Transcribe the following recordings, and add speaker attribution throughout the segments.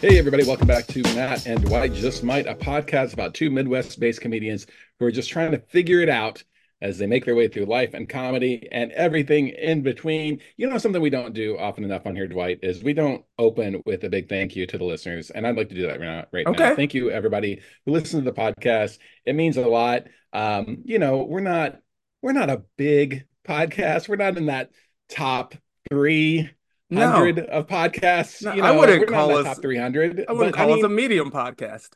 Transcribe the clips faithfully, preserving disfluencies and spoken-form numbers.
Speaker 1: Hey, everybody, welcome back to Matt and Dwight Just Might, a podcast about two Midwest-based comedians who are just trying to figure it out as they make their way through life and comedy and everything in between. You know, something we don't do often enough on here, Dwight, is we don't open with a big thank you to the listeners. And I'd like to do that right now. Right now.
Speaker 2: Okay.
Speaker 1: Thank you, everybody who listens to the podcast. It means a lot. Um, you know, we're not we're not a big podcast. We're not in that top three hundred
Speaker 2: No,
Speaker 1: of podcasts.
Speaker 2: no,
Speaker 1: You
Speaker 2: I
Speaker 1: know,
Speaker 2: wouldn't
Speaker 1: we're not in
Speaker 2: call
Speaker 1: that
Speaker 2: us.
Speaker 1: top three hundred,
Speaker 2: I wouldn't
Speaker 1: but I
Speaker 2: call us a
Speaker 1: mean,
Speaker 2: medium podcast.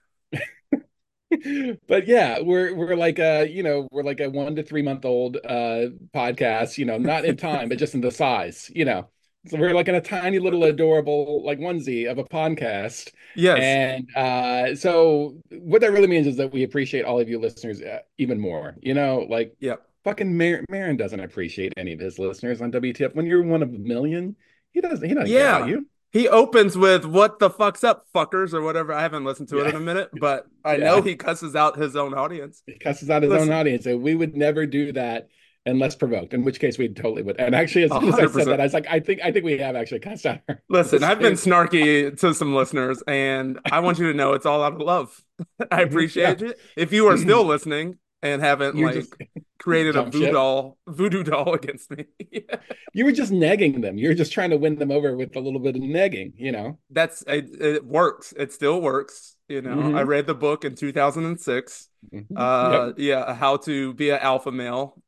Speaker 1: but yeah, we're we're like a, you know, we're like a one to three month old uh podcast, you know, not in time, but just in the size, you know. So we're like in a tiny little adorable like onesie of a podcast.
Speaker 2: Yes.
Speaker 1: And uh so what that really means is that we appreciate all of you listeners uh, even more. You know, like
Speaker 2: Yep.
Speaker 1: fucking Mar Marin doesn't appreciate any of his listeners on W T F. When you're one of a million, he doesn't he doesn't care about
Speaker 2: Yeah.
Speaker 1: you.
Speaker 2: He opens with "What the fuck's up, fuckers" or whatever. I haven't listened to it
Speaker 1: Yeah.
Speaker 2: in a minute, but I know
Speaker 1: Yeah.
Speaker 2: he cusses out his own audience.
Speaker 1: He cusses out his own
Speaker 2: Listen,
Speaker 1: audience. And we would never do that unless provoked, in which case we totally would. And actually, as
Speaker 2: a
Speaker 1: soon as I
Speaker 2: hundred
Speaker 1: said that,
Speaker 2: percent.
Speaker 1: I was like, I think I think we have actually cussed out our
Speaker 2: Listen, I've been
Speaker 1: listeners.
Speaker 2: snarky to some listeners, and I want you to know it's all out of love. I
Speaker 1: Mhm. Yeah.
Speaker 2: appreciate it. If you are still listening and haven't
Speaker 1: You're just
Speaker 2: like created a
Speaker 1: jump
Speaker 2: voodoo
Speaker 1: ship.
Speaker 2: doll, voodoo doll against me,
Speaker 1: You were just negging them. You're just trying to win them over with a little bit of negging, you know?
Speaker 2: that's it, it works. It still works. You know, I
Speaker 1: Hmm.
Speaker 2: read the book in two thousand six.
Speaker 1: Hmm. Yep.
Speaker 2: Uh, yeah, how to be an alpha male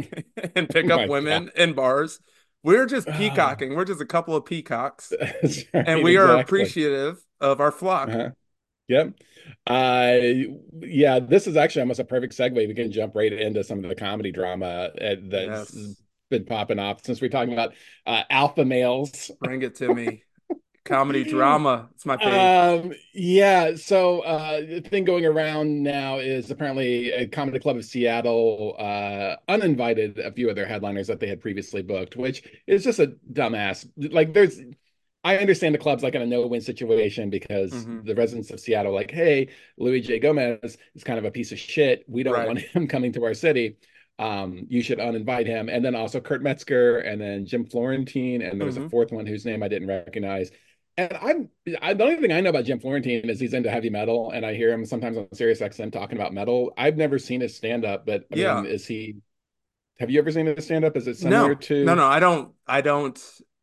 Speaker 2: and
Speaker 1: Oh
Speaker 2: pick up
Speaker 1: my God.
Speaker 2: women in bars. We're just
Speaker 1: Ah,
Speaker 2: peacocking. We're just a couple of peacocks,
Speaker 1: that's
Speaker 2: and
Speaker 1: right,
Speaker 2: we are
Speaker 1: exactly.
Speaker 2: appreciative of our flock.
Speaker 1: Uh-huh. Yep. Uh, yeah, this is actually almost a perfect segue. We can jump right into some of the comedy drama uh, that's
Speaker 2: Yes,
Speaker 1: been popping off since we're talking about uh, alpha males.
Speaker 2: bring it to me. Comedy drama. It's my fave.
Speaker 1: Um, yeah, so uh the thing going around now is apparently a comedy club of Seattle uh uninvited a few of their headliners that they had previously booked, which is just a dumbass. Like there's I understand the club's like in a no-win situation because
Speaker 2: Hmm.
Speaker 1: the residents of Seattle are like, hey, Louis J. Gomez is kind of a piece of shit. We don't
Speaker 2: Right.
Speaker 1: want him coming to our city. Um, you should uninvite him. And then also Kurt Metzger and then Jim Florentine, and there was a
Speaker 2: Hmm.
Speaker 1: fourth one whose name I didn't recognize. And I'm I, the only thing I know about Jim Florentine is he's into heavy metal, and I hear him sometimes on Sirius X M talking about metal. I've never seen his stand up, but I mean,
Speaker 2: Yeah.
Speaker 1: is he? Have you ever seen his stand up? Is it similar
Speaker 2: No, no,
Speaker 1: to?
Speaker 2: no. I don't. I don't.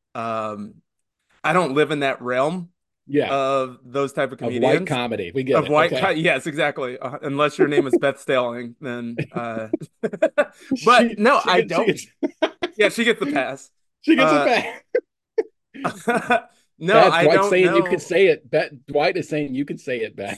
Speaker 2: Um, I don't live in that realm
Speaker 1: Yeah,
Speaker 2: of those type of
Speaker 1: of white
Speaker 2: comedians.
Speaker 1: comedy. We get
Speaker 2: Of
Speaker 1: it.
Speaker 2: white, co-
Speaker 1: Okay.
Speaker 2: yes, exactly. Uh, unless your name is Beth Stelling, then. Uh... but
Speaker 1: She
Speaker 2: no,
Speaker 1: she
Speaker 2: I
Speaker 1: gets she
Speaker 2: don't.
Speaker 1: gets
Speaker 2: Yeah, she gets the pass.
Speaker 1: she gets it
Speaker 2: Uh,
Speaker 1: back.
Speaker 2: no,
Speaker 1: Beth,
Speaker 2: I
Speaker 1: Dwight's
Speaker 2: don't
Speaker 1: saying you could
Speaker 2: know.
Speaker 1: say it. Beth, Dwight is saying you can say it, Beth.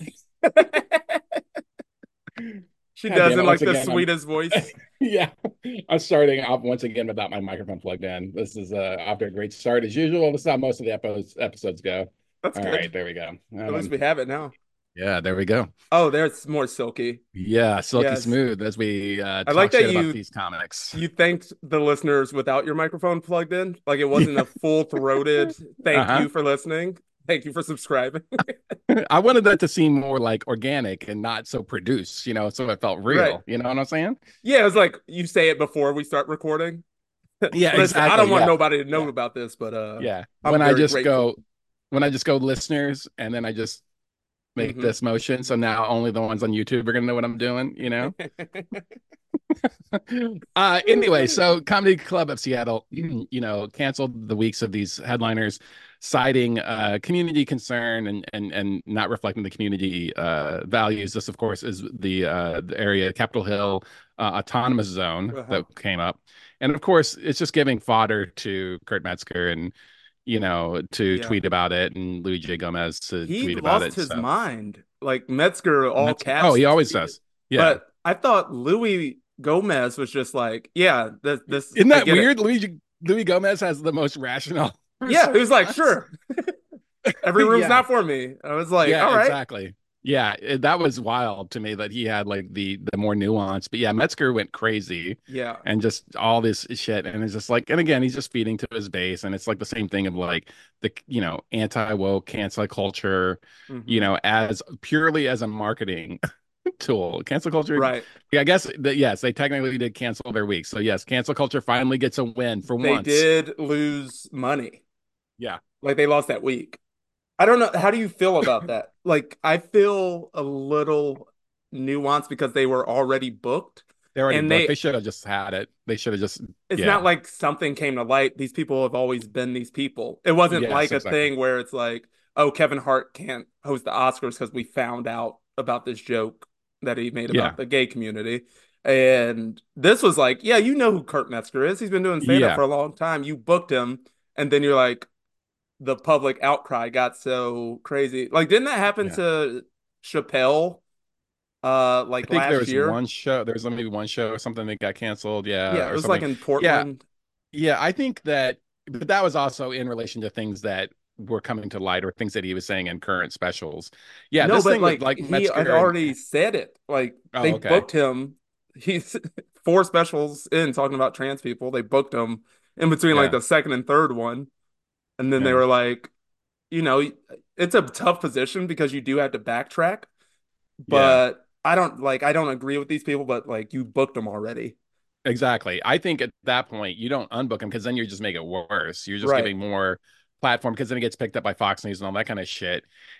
Speaker 2: She
Speaker 1: God
Speaker 2: does
Speaker 1: damn
Speaker 2: in
Speaker 1: it! Once
Speaker 2: like the
Speaker 1: again, I'm
Speaker 2: sweetest voice.
Speaker 1: yeah. I'm starting off once again without my microphone plugged in. This is uh off to a great start as usual. This is how most of the episodes episodes go.
Speaker 2: That's
Speaker 1: All right,
Speaker 2: good.
Speaker 1: there we go.
Speaker 2: At least
Speaker 1: Um,
Speaker 2: we have it now.
Speaker 1: yeah, there we go.
Speaker 2: Oh, there's more silky.
Speaker 1: Yeah, silky
Speaker 2: Yes,
Speaker 1: smooth as we uh
Speaker 2: I like
Speaker 1: talk
Speaker 2: that
Speaker 1: shit about
Speaker 2: you
Speaker 1: these comics.
Speaker 2: you thanked the listeners without your microphone plugged in. Like it wasn't
Speaker 1: Yeah.
Speaker 2: a full-throated thank
Speaker 1: Uh-huh.
Speaker 2: you for listening. Thank you for subscribing.
Speaker 1: I wanted that to seem more like organic and not so produced, you know, so it felt
Speaker 2: Right.
Speaker 1: real. You know what I'm saying?
Speaker 2: Yeah, it was like you say it before we start recording.
Speaker 1: Yeah,
Speaker 2: Listen, I don't
Speaker 1: exactly.
Speaker 2: want
Speaker 1: Yeah.
Speaker 2: nobody to know
Speaker 1: Yeah.
Speaker 2: about this, but uh
Speaker 1: Yeah.
Speaker 2: I'm
Speaker 1: When I
Speaker 2: very
Speaker 1: just
Speaker 2: grateful.
Speaker 1: go, when I just go listeners and then I just make
Speaker 2: Hmm.
Speaker 1: this motion. So now only the ones on YouTube are gonna know what I'm doing, you know? Uh anyway, so Comedy Club of Seattle, you know, canceled the weeks of these headliners, citing uh community concern and and and not reflecting the community uh values. This, of course, is the uh the area, Capitol Hill uh, autonomous zone
Speaker 2: Uh-huh.
Speaker 1: that came up. And of course, it's just giving fodder to Kurt Metzger and you know, to
Speaker 2: Yeah.
Speaker 1: tweet about it and Louis J. Gomez to
Speaker 2: He
Speaker 1: tweet about
Speaker 2: lost
Speaker 1: it.
Speaker 2: his
Speaker 1: So
Speaker 2: mind. Like Metzger, all
Speaker 1: Metzger, oh,
Speaker 2: caps
Speaker 1: he always
Speaker 2: tweeted.
Speaker 1: does. Yeah.
Speaker 2: But I thought Louis Gomez was just like, yeah, this, this,
Speaker 1: Isn't
Speaker 2: I
Speaker 1: that
Speaker 2: get it.
Speaker 1: weird? Louis Louis Gomez has the most rational
Speaker 2: Yeah, he was like,
Speaker 1: response.
Speaker 2: sure, every room's
Speaker 1: Yeah,
Speaker 2: not for me. I was like,
Speaker 1: yeah,
Speaker 2: all right.
Speaker 1: exactly. Yeah, it- that was wild to me that he had like the the more nuance. But yeah, Metzger went crazy
Speaker 2: Yeah.
Speaker 1: and just all this shit, and it's just like, and again, he's just feeding to his base, and it's like the same thing of like the you know anti woke cancel culture, you
Speaker 2: Hmm.
Speaker 1: know, as purely as a marketing tool. Cancel culture.
Speaker 2: Right.
Speaker 1: Yeah, I guess that yes, they technically did cancel their week. So yes, cancel culture finally gets a win for
Speaker 2: They
Speaker 1: once.
Speaker 2: did lose money.
Speaker 1: Yeah.
Speaker 2: Like they lost that week. I don't know. How do you feel about that? Like, I feel a little nuanced because they were already booked,
Speaker 1: They're already
Speaker 2: and
Speaker 1: booked.
Speaker 2: they
Speaker 1: They should have just had it. They should have just,
Speaker 2: it's not
Speaker 1: yeah.
Speaker 2: like something came to light. These people have always been these people. It wasn't
Speaker 1: Yes,
Speaker 2: like a
Speaker 1: exactly.
Speaker 2: thing where it's like, oh, Kevin Hart can't host the Oscars because we found out about this joke that he made about
Speaker 1: Yeah.
Speaker 2: the gay community. And this was like, yeah, you know who Kurt Metzger is. He's been doing stand up
Speaker 1: Yeah.
Speaker 2: for a long time. You booked him, and then you're like, the public outcry got so crazy. Like, didn't that happen
Speaker 1: Yeah.
Speaker 2: to Chappelle uh
Speaker 1: I
Speaker 2: like
Speaker 1: think there
Speaker 2: last
Speaker 1: was
Speaker 2: year?
Speaker 1: one show, there was maybe one show or something that got canceled. Yeah.
Speaker 2: Yeah, it
Speaker 1: Or
Speaker 2: was like
Speaker 1: something.
Speaker 2: in
Speaker 1: Yeah.
Speaker 2: Portland.
Speaker 1: Yeah. I think that, but that was also in relation to things that were coming to light or things that he was saying in current specials. Yeah.
Speaker 2: No,
Speaker 1: This
Speaker 2: but
Speaker 1: thing with
Speaker 2: like
Speaker 1: like
Speaker 2: he had
Speaker 1: Metzger and,
Speaker 2: already said it. Like they
Speaker 1: oh, okay.
Speaker 2: booked him. He's four specials in talking about trans people. They booked him in between like
Speaker 1: Yeah.
Speaker 2: the second and third one. And then they
Speaker 1: Yeah.
Speaker 2: were like, you know, it's a tough position because you do have to backtrack,
Speaker 1: Yeah.
Speaker 2: but I don't like I don't agree with these people, but like you booked them already.
Speaker 1: Exactly. I think at that point you don't unbook him because then you just make it worse. You're just
Speaker 2: Right.
Speaker 1: giving more platform because then it gets picked up by Fox News and all that kind of shit.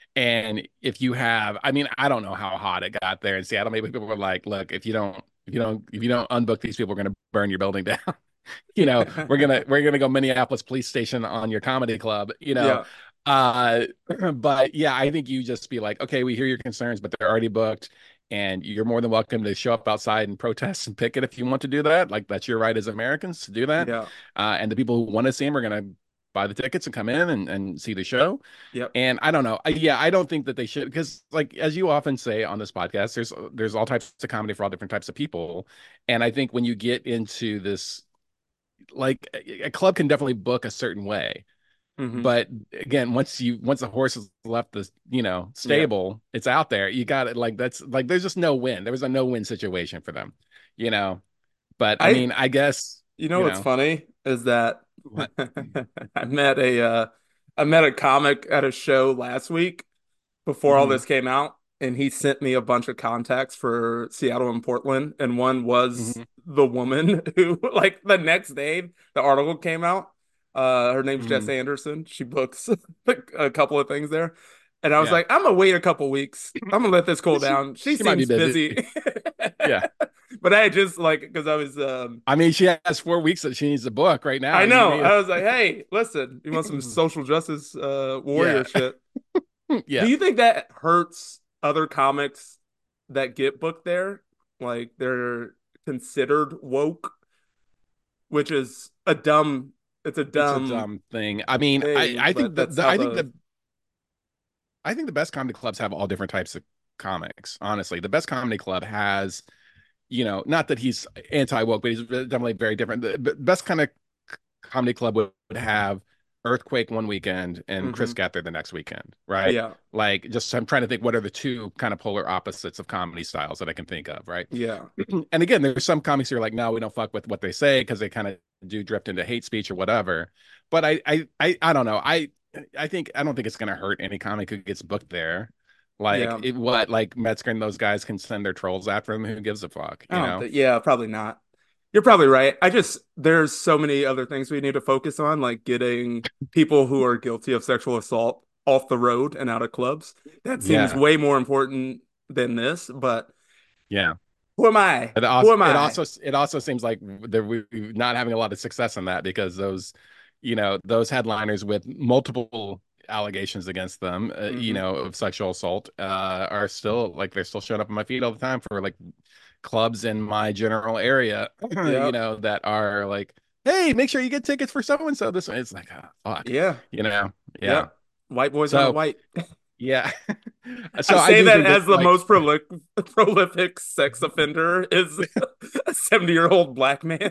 Speaker 1: And if you have, I mean, I don't know how hot it got there in Seattle. Maybe people were like, "Look, if you don't, if you don't, if you don't unbook these people, we're going to burn your building down." You know, we're gonna we're gonna go Minneapolis police station on your comedy club. You know,
Speaker 2: Yeah.
Speaker 1: uh, but yeah, I think you just be like, okay, we hear your concerns, but they're already booked and you're more than welcome to show up outside and protest and picket if you want to do that. Like that's your right as Americans to do that.
Speaker 2: Yeah.
Speaker 1: Uh, and the people who want to see him are going to buy the tickets and come in and, and see the show.
Speaker 2: Yep.
Speaker 1: And I don't know. I, yeah, I don't think that they should because, like as you often say on this podcast, there's there's all types of comedy for all different types of people. And I think when you get into this, like a club can definitely book a certain way,
Speaker 2: Hmm.
Speaker 1: but again, once you once the horse has left the you know
Speaker 2: Yeah.
Speaker 1: stable, it's out there. You got it. Like that's like there's just no win. There was a no win situation for them, you know. But I
Speaker 2: I
Speaker 1: mean, I guess
Speaker 2: You know
Speaker 1: you
Speaker 2: what's
Speaker 1: know
Speaker 2: funny is that
Speaker 1: what.
Speaker 2: I met a uh I met a comic at a show last week before all
Speaker 1: Hmm.
Speaker 2: this came out, and he sent me a bunch of contacts for Seattle and Portland, and one was
Speaker 1: Hmm.
Speaker 2: the woman who, like, the next day the article came out. Uh, her name's Jess
Speaker 1: Hmm.
Speaker 2: Anderson. She books a couple of things there. And I was
Speaker 1: Yeah,
Speaker 2: like, I'm gonna wait a couple weeks. I'm gonna let this cool
Speaker 1: she
Speaker 2: down. She
Speaker 1: she might be
Speaker 2: seems
Speaker 1: busy.
Speaker 2: busy.
Speaker 1: Yeah,
Speaker 2: But I had just like because I was um
Speaker 1: I mean, she has four weeks that she needs to book right now.
Speaker 2: I
Speaker 1: You
Speaker 2: know.
Speaker 1: need
Speaker 2: I was like, hey, listen, you want some
Speaker 1: a
Speaker 2: social justice uh warrior
Speaker 1: yeah,
Speaker 2: shit. Do
Speaker 1: yeah.
Speaker 2: you think that hurts other comics that get booked there? Like they're considered woke, which is a dumb it's a
Speaker 1: It's a
Speaker 2: dumb
Speaker 1: dumb thing. I mean, I
Speaker 2: thing,
Speaker 1: I
Speaker 2: but
Speaker 1: think that
Speaker 2: that's
Speaker 1: the,
Speaker 2: how
Speaker 1: I think
Speaker 2: the
Speaker 1: the I think the best comedy clubs have all different types of comics. Honestly, the best comedy club has, you know, not that he's anti woke, but he's definitely very different. The best kind of comedy club would, would have Earthquake one weekend and Chris
Speaker 2: hmm
Speaker 1: Gather the next weekend, right?
Speaker 2: yeah.
Speaker 1: Like, just I'm trying to think what are the two kind of polar opposites of comedy styles that I can think of, right?
Speaker 2: Yeah.
Speaker 1: And again, there's some comics who are like, no, we don't fuck with what they say because they kind of do drift into hate speech or whatever. But I, I, I, I don't know. I, I think I don't think it's gonna hurt any comic who gets booked there. Like
Speaker 2: Yeah.
Speaker 1: it, what, like Metzger and those guys can send their trolls after them. Who gives a fuck,
Speaker 2: I
Speaker 1: you
Speaker 2: don't
Speaker 1: know?
Speaker 2: think yeah, probably not. You're probably right. I just there's so many other things we need to focus on, like getting people who are guilty of sexual assault off the road and out of clubs. That seems
Speaker 1: Yeah,
Speaker 2: way more important than this, but
Speaker 1: yeah.
Speaker 2: who am I?
Speaker 1: It
Speaker 2: Who
Speaker 1: also,
Speaker 2: am
Speaker 1: it
Speaker 2: I?
Speaker 1: also, it also seems like they're we- we're not having a lot of success in that because those, you know, those headliners with multiple allegations against them, uh, you
Speaker 2: Hmm.
Speaker 1: know, of sexual assault, uh, are still like they're still showing up on my feed all the time for like clubs in my general area, you
Speaker 2: Yep.
Speaker 1: know, that are like, hey, make sure you get tickets for so and so. This one, it's like, oh, fuck,
Speaker 2: Yeah.
Speaker 1: you know, yeah.
Speaker 2: Yep. White boys on a
Speaker 1: So
Speaker 2: white.
Speaker 1: yeah,
Speaker 2: I
Speaker 1: so I
Speaker 2: say
Speaker 1: do
Speaker 2: that
Speaker 1: think that
Speaker 2: as the
Speaker 1: like,
Speaker 2: most prolific prolific sex offender is a seventy year old black man.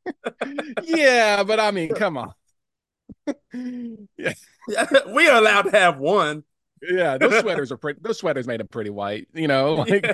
Speaker 1: yeah, but I mean, come on. Yeah,
Speaker 2: We are allowed to have one.
Speaker 1: yeah, those sweaters are pretty. Those sweaters made them pretty white, you know. Like,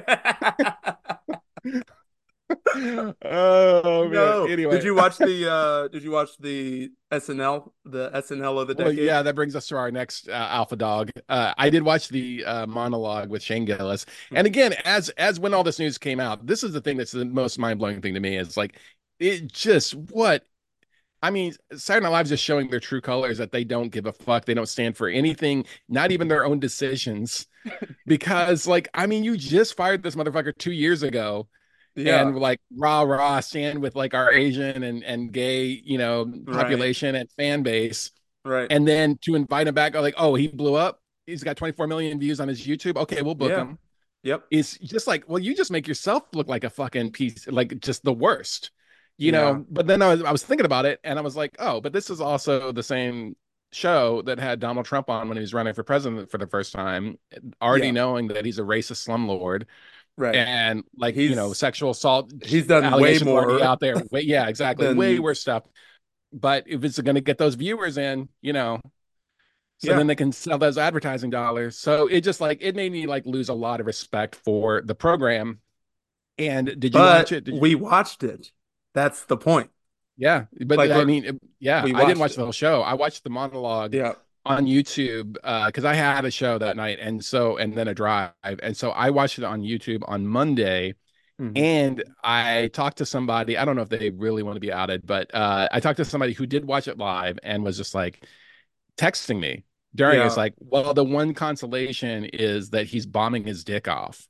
Speaker 1: oh man.
Speaker 2: No. Did
Speaker 1: Anyway,
Speaker 2: you watch the uh did you watch the S N L, the S N L of the
Speaker 1: well,
Speaker 2: decade?
Speaker 1: yeah, that brings us to our next uh, alpha dog. Uh, I did watch the uh, monologue with Shane Gillis, and again, as as when all this news came out, this is the thing that's the most mind blowing thing to me is like, it just what I mean, Saturday Night Live's just showing their true colors that they don't give a fuck. They don't stand for anything, not even their own decisions. Because, like, I mean, you just fired this motherfucker two years ago
Speaker 2: Yeah,
Speaker 1: and like rah rah stand with like our Asian and and gay, you know,
Speaker 2: right,
Speaker 1: population and fan base.
Speaker 2: right.
Speaker 1: And then to invite him back, like, oh, he blew up. He's got twenty-four million views on his YouTube. Okay, we'll book
Speaker 2: Yeah,
Speaker 1: him.
Speaker 2: yep,
Speaker 1: It's just like, well, you just make yourself look like a fucking piece, like just the worst, you
Speaker 2: yeah,
Speaker 1: know. But then I was, I was thinking about it, and I was like, oh, but this is also the same show that had Donald Trump on when he was running for president for the first time, already
Speaker 2: yeah,
Speaker 1: knowing that he's a racist slumlord
Speaker 2: right.
Speaker 1: and like, you know,
Speaker 2: He's
Speaker 1: sexual assault
Speaker 2: he's done way
Speaker 1: allegations already
Speaker 2: more
Speaker 1: out there. Way, yeah, exactly, way
Speaker 2: than
Speaker 1: worse stuff. But if it's going to get those viewers in, you know, so
Speaker 2: yeah.
Speaker 1: then they can sell those advertising dollars. So it just like it made me like lose a lot of respect for the program. And did you watch
Speaker 2: But
Speaker 1: it? Did you?
Speaker 2: we watched it. That's the point.
Speaker 1: Yeah, but
Speaker 2: Like
Speaker 1: I
Speaker 2: we're
Speaker 1: mean, it- yeah,
Speaker 2: we
Speaker 1: I didn't
Speaker 2: watched
Speaker 1: watch
Speaker 2: it.
Speaker 1: the whole show. I watched the monologue
Speaker 2: Yeah.
Speaker 1: on YouTube uh because I had a show that night, and so and then a drive, and so I watched it on YouTube on Monday.
Speaker 2: Hmm.
Speaker 1: And I talked to somebody, I don't know if they really want to be outed, but uh, I talked to somebody who did watch it live and was just like texting me during. It's
Speaker 2: Yeah.
Speaker 1: like, well, the one consolation is that he's bombing his dick off.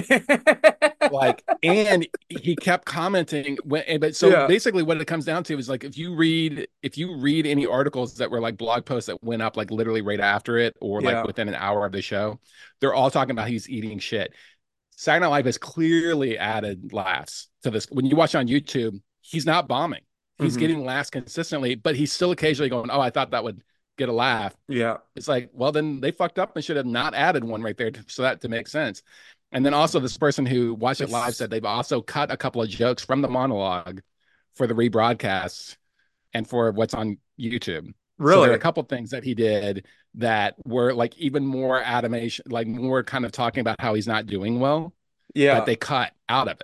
Speaker 1: Like, and he kept commenting when, and- but so
Speaker 2: Yeah.
Speaker 1: basically what it comes down to is like, if you read, if you read any articles that were like blog posts that went up like literally right after it or like
Speaker 2: Yeah.
Speaker 1: within an hour of the show, they're all talking about he's eating shit. Saturday Night Live has clearly added laughs to this. When you watch on YouTube, he's not bombing. He's
Speaker 2: Hmm.
Speaker 1: getting laughs consistently, but he's still occasionally going, "Oh, I thought that would get a laugh."
Speaker 2: Yeah.
Speaker 1: It's like, well, then they fucked up and should have not added one right there to, so that to make sense. And then also, this person who watched it live
Speaker 2: It's
Speaker 1: said they've also cut a couple of jokes from the monologue for the rebroadcasts and for what's on YouTube. So there are a
Speaker 2: really,
Speaker 1: couple things that he did that were like even more animation, like more kind of talking about how he's not doing well, that
Speaker 2: yeah.
Speaker 1: they cut out of it.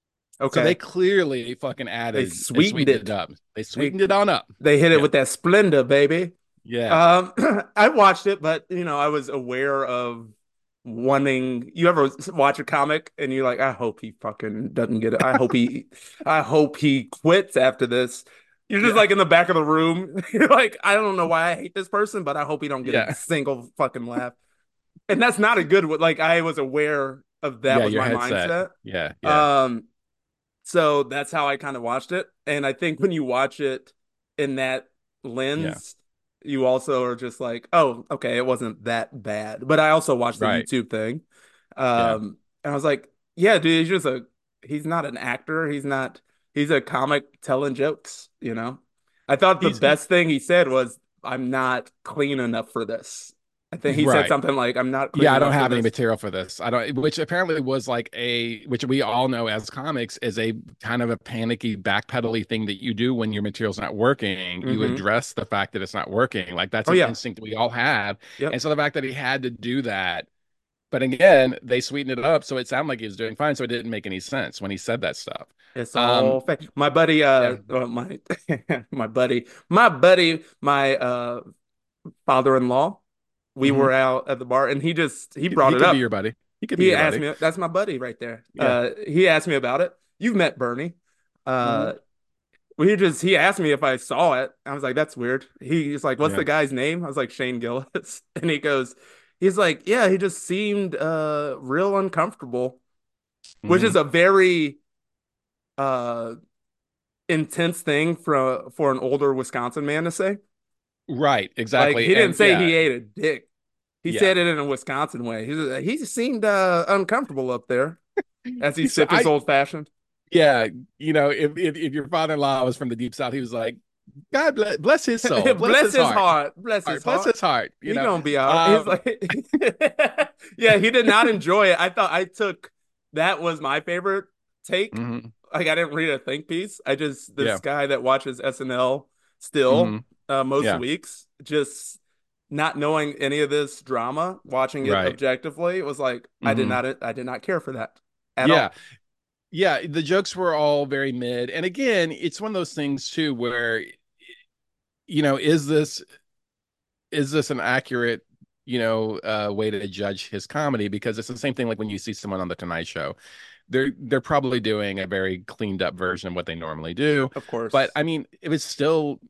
Speaker 1: So they
Speaker 2: Okay.
Speaker 1: clearly fucking
Speaker 2: They
Speaker 1: added and
Speaker 2: sweetened
Speaker 1: sweetened it
Speaker 2: it.
Speaker 1: up. They
Speaker 2: They
Speaker 1: sweetened it on up.
Speaker 2: they hit it
Speaker 1: Yeah.
Speaker 2: with that Splenda, baby.
Speaker 1: Yeah.
Speaker 2: Um, I watched it, but you know, I was aware of wanting. You ever watch a comic and you're like, I hope he fucking doesn't get it. I hope he, I hope he quits after this. You're just
Speaker 1: Yeah.
Speaker 2: like in the back of the room. You're like, I don't know why I hate this person, but I hope he don't get a
Speaker 1: Yeah.
Speaker 2: single fucking laugh. And that's not a good one. Like I was aware of that
Speaker 1: Yeah.
Speaker 2: was
Speaker 1: Your
Speaker 2: my
Speaker 1: headset.
Speaker 2: mindset.
Speaker 1: Yeah. Yeah.
Speaker 2: Um, so that's how I kind of watched it. And I think when you watch it in that
Speaker 1: Yeah.
Speaker 2: lens, you also are just like, oh, okay, it wasn't that bad. But I also watched the
Speaker 1: Right.
Speaker 2: YouTube thing.
Speaker 1: Yeah.
Speaker 2: Um, and I was like, yeah, dude, he's just a he's not an actor. He's not he's a comic telling jokes, you know. I thought the
Speaker 1: He's
Speaker 2: best thing he said was, I'm not clean enough for this. I think he said
Speaker 1: right.
Speaker 2: something like, I'm not clean
Speaker 1: Yeah, I don't
Speaker 2: enough for
Speaker 1: have any
Speaker 2: this.
Speaker 1: material for this. I don't, which apparently was like a, which we all know as comics is a kind of a panicky, backpedally thing that you do when your material's not working. You
Speaker 2: Hmm.
Speaker 1: address the fact that it's not working. Like that's
Speaker 2: Oh
Speaker 1: an
Speaker 2: yeah.
Speaker 1: instinct we all have.
Speaker 2: Yep.
Speaker 1: And so the fact that he had to do that, but again, they sweetened it up so it sounded like he was doing fine. So it didn't make any sense when he said that stuff.
Speaker 2: It's
Speaker 1: Um,
Speaker 2: all fake. My buddy, uh,
Speaker 1: yeah.
Speaker 2: well, my my buddy, my buddy, my uh father-in-law. We
Speaker 1: Mhm.
Speaker 2: were out at the bar, and he just he
Speaker 1: He could,
Speaker 2: brought
Speaker 1: he
Speaker 2: it
Speaker 1: could be
Speaker 2: up.
Speaker 1: your buddy. He could be
Speaker 2: He
Speaker 1: your
Speaker 2: asked
Speaker 1: buddy.
Speaker 2: me. That's my buddy right there.
Speaker 1: Yeah.
Speaker 2: Uh, he asked me about it. You've met Bernie.
Speaker 1: Mhm.
Speaker 2: Uh, well, he just he asked me if I saw it. I was like, that's weird. He's like, what's
Speaker 1: Yeah.
Speaker 2: the guy's name? I was like, Shane Gillis, and he goes, he's like, yeah, he just seemed uh real uncomfortable, which is
Speaker 1: Mhm.
Speaker 2: a very uh intense thing for for an older Wisconsin man to say.
Speaker 1: Right.
Speaker 2: Like
Speaker 1: Exactly.
Speaker 2: he didn't
Speaker 1: And
Speaker 2: say
Speaker 1: yeah.
Speaker 2: he ate a dick. He
Speaker 1: Yeah.
Speaker 2: said it in a Wisconsin way. He he seemed uh, uncomfortable up there as he
Speaker 1: So
Speaker 2: sipped his
Speaker 1: I,
Speaker 2: old fashioned.
Speaker 1: yeah, you know, if if, if your father-in-law was from the deep south, he was like, God bless, bless his soul, bless
Speaker 2: Bless
Speaker 1: his
Speaker 2: his
Speaker 1: heart,
Speaker 2: heart. Bless his
Speaker 1: heart, bless
Speaker 2: heart.
Speaker 1: his heart, you
Speaker 2: He
Speaker 1: know.
Speaker 2: gonna be all right. He's
Speaker 1: Um,
Speaker 2: like, yeah, he did not enjoy it. I thought I took that was my favorite take.
Speaker 1: mhm,
Speaker 2: Like I didn't read a think piece. I just this
Speaker 1: yeah,
Speaker 2: guy that watches S N L still
Speaker 1: mhm,
Speaker 2: uh, most
Speaker 1: yeah,
Speaker 2: weeks, just not knowing any of this drama, watching it
Speaker 1: right,
Speaker 2: objectively, was like I did
Speaker 1: mhm,
Speaker 2: not I did not care for that at
Speaker 1: yeah,
Speaker 2: all.
Speaker 1: yeah. The jokes were all very mid, and again, it's one of those things too where, you know, is this is this an accurate, you know, uh, way to judge his comedy? Because it's the same thing like when you see someone on the Tonight Show. They're they're probably doing a very cleaned up version of what they normally do.
Speaker 2: Of
Speaker 1: But
Speaker 2: course.
Speaker 1: I mean, it was still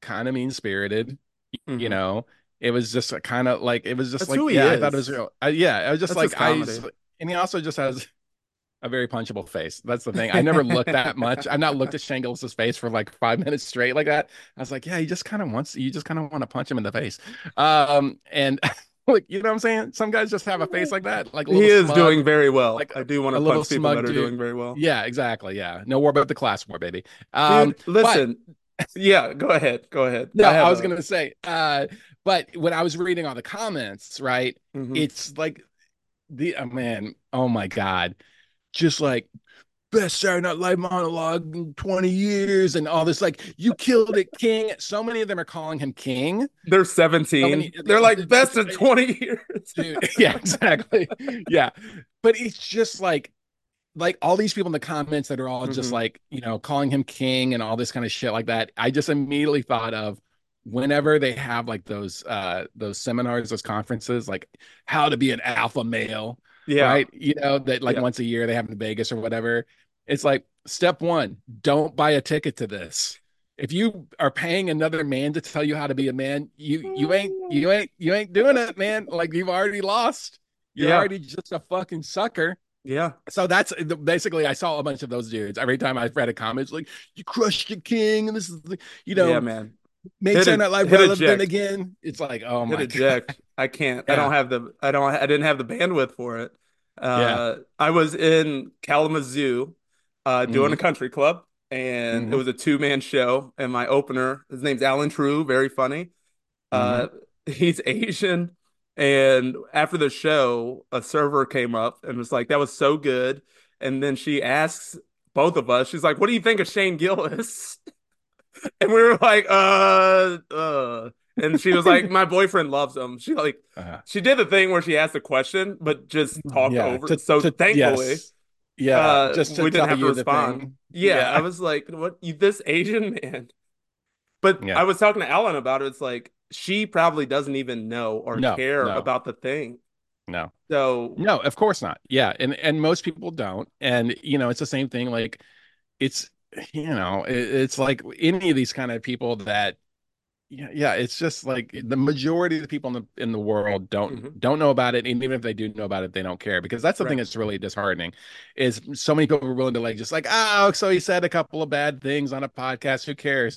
Speaker 1: kind of mean spirited, you
Speaker 2: Hmm.
Speaker 1: know. It was just kind of like it was just
Speaker 2: That's
Speaker 1: like
Speaker 2: who he
Speaker 1: yeah, I thought it was
Speaker 2: is.
Speaker 1: real. I, yeah, I was just
Speaker 2: That's his
Speaker 1: like I,
Speaker 2: comedy.
Speaker 1: and he also just has a very punchable face. That's the thing. I never looked that much. I've not looked at Shane Gillis's face for like five minutes straight like that. I was like, yeah, he just kind of wants, you just kind of want to punch him in the face. Um, and like, you know what I'm saying? Some guys just have a face like that, like a
Speaker 2: He
Speaker 1: little
Speaker 2: is doing
Speaker 1: smug,
Speaker 2: very well.
Speaker 1: like
Speaker 2: I do want
Speaker 1: a,
Speaker 2: to
Speaker 1: a little
Speaker 2: punch people
Speaker 1: smug
Speaker 2: that are
Speaker 1: dude.
Speaker 2: doing very well.
Speaker 1: Yeah, exactly. Yeah. No war but the class war, baby. Um,
Speaker 2: Dude,
Speaker 1: but
Speaker 2: listen. Yeah, go ahead. Go ahead.
Speaker 1: no,
Speaker 2: I
Speaker 1: I
Speaker 2: have
Speaker 1: was
Speaker 2: a
Speaker 1: gonna say, uh, but when I was reading all the comments, right,
Speaker 2: mhm.
Speaker 1: it's like the oh, man, oh my God, just like best Saturday Night Live monologue in twenty years and all this, like, you killed it, King. So many of them are calling him King.
Speaker 2: They're
Speaker 1: So many,
Speaker 2: seventeen. They're like best
Speaker 1: it's,
Speaker 2: in twenty years.
Speaker 1: dude, yeah, exactly. Yeah. But it's just like, like all these people in the comments that are all just
Speaker 2: Hmm.
Speaker 1: like, you know, calling him King and all this kind of shit like that. I just immediately thought of whenever they have like those uh those seminars, those conferences, like how to be an alpha male,
Speaker 2: Yeah.
Speaker 1: right? You know, that like
Speaker 2: Yeah.
Speaker 1: once a year they have in Vegas or whatever. It's like step one, don't buy a ticket to this. If you are paying another man to tell you how to be a man, you you ain't you ain't you ain't doing it, man. Like you've already lost. You're
Speaker 2: Yeah.
Speaker 1: already just a fucking sucker.
Speaker 2: Yeah.
Speaker 1: So that's basically I saw a bunch of those dudes every time I read a comment. It's like you crushed the king, and this is the, you
Speaker 2: Yeah,
Speaker 1: know
Speaker 2: man.
Speaker 1: made
Speaker 2: Hit
Speaker 1: Saturday
Speaker 2: it.
Speaker 1: Night Live
Speaker 2: Hit
Speaker 1: relevant
Speaker 2: eject.
Speaker 1: again. It's like oh
Speaker 2: Hit
Speaker 1: my god,
Speaker 2: eject. I can't. I don't
Speaker 1: yeah,
Speaker 2: have the. I don't. I didn't have the bandwidth for it.
Speaker 1: yeah,
Speaker 2: Uh, I was in Kalamazoo, uh, doing a
Speaker 1: mm-hmm,
Speaker 2: country club, and it
Speaker 1: mm-hmm,
Speaker 2: was a two man show. And my opener, his name's Alan True, very funny.
Speaker 1: mm-hmm.
Speaker 2: Uh, he's Asian, and after the show, a server came up and was like, "That was so good." And then she asks both of us, she's like, "What do you think of Shane Gillis?" And we were like, uh, uh. And she was like, my boyfriend loves him. She like,
Speaker 1: uh,
Speaker 2: she did the thing where she asked a question, but just talked
Speaker 1: yeah,
Speaker 2: over.
Speaker 1: to
Speaker 2: So
Speaker 1: to
Speaker 2: thankfully,
Speaker 1: yes, yeah,
Speaker 2: uh,
Speaker 1: just to
Speaker 2: we didn't
Speaker 1: tell
Speaker 2: have to
Speaker 1: you the
Speaker 2: respond.
Speaker 1: thing,
Speaker 2: Yeah, I
Speaker 1: yeah,
Speaker 2: was like, what? You this Asian man? But
Speaker 1: yeah,
Speaker 2: I was talking to Ellen about it. It's like she probably doesn't even know or
Speaker 1: no,
Speaker 2: care
Speaker 1: no,
Speaker 2: about the thing.
Speaker 1: no.
Speaker 2: So
Speaker 1: No, of course not. Yeah, and and most people don't. And you know, it's the same thing. Like it's you know, it, it's like any of these kind of people that yeah, yeah, it's just like the majority of the people in the in the world don't
Speaker 2: mhm,
Speaker 1: don't know about it, and even if they do know about it, they don't care because that's the thing
Speaker 2: right.
Speaker 1: that's really disheartening, is so many people are willing to like just like oh, so he said a couple of bad things on a podcast, who cares?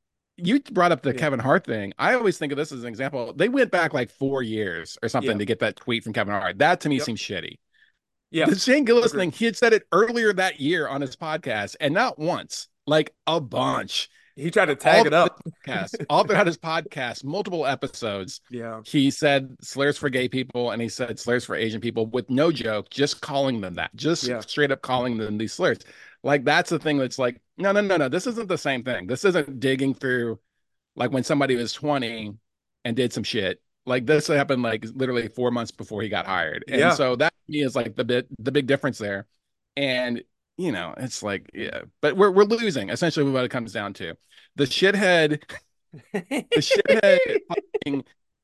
Speaker 1: You brought up the
Speaker 2: Yeah.
Speaker 1: Kevin Hart thing. I always think of this as an example. They went back like four years or something
Speaker 2: Yeah.
Speaker 1: to get that tweet from Kevin Hart. That to me
Speaker 2: Yep.
Speaker 1: seems shitty.
Speaker 2: Yeah.
Speaker 1: The Shane Gillis
Speaker 2: Agree.
Speaker 1: thing, he had said it earlier that year on his podcast, and not once, like a bunch.
Speaker 2: He tried to tag
Speaker 1: All
Speaker 2: it
Speaker 1: through his
Speaker 2: up.
Speaker 1: podcast, all throughout his podcast, multiple episodes,
Speaker 2: Yeah.
Speaker 1: he said slurs for gay people and he said slurs for Asian people with no joke, just calling them that,
Speaker 2: Yeah.
Speaker 1: just straight up calling them these slurs. Like that's the thing that's like, no, no, no, no. This isn't the same thing. This isn't digging through like when somebody was twenty and did some shit. Like this happened like literally four months before he got hired. And
Speaker 2: Yeah.
Speaker 1: so that to me is like the bit the big difference there. And you know, it's like, yeah, but we're we're losing essentially what it comes down to. The shithead, the shithead fucking,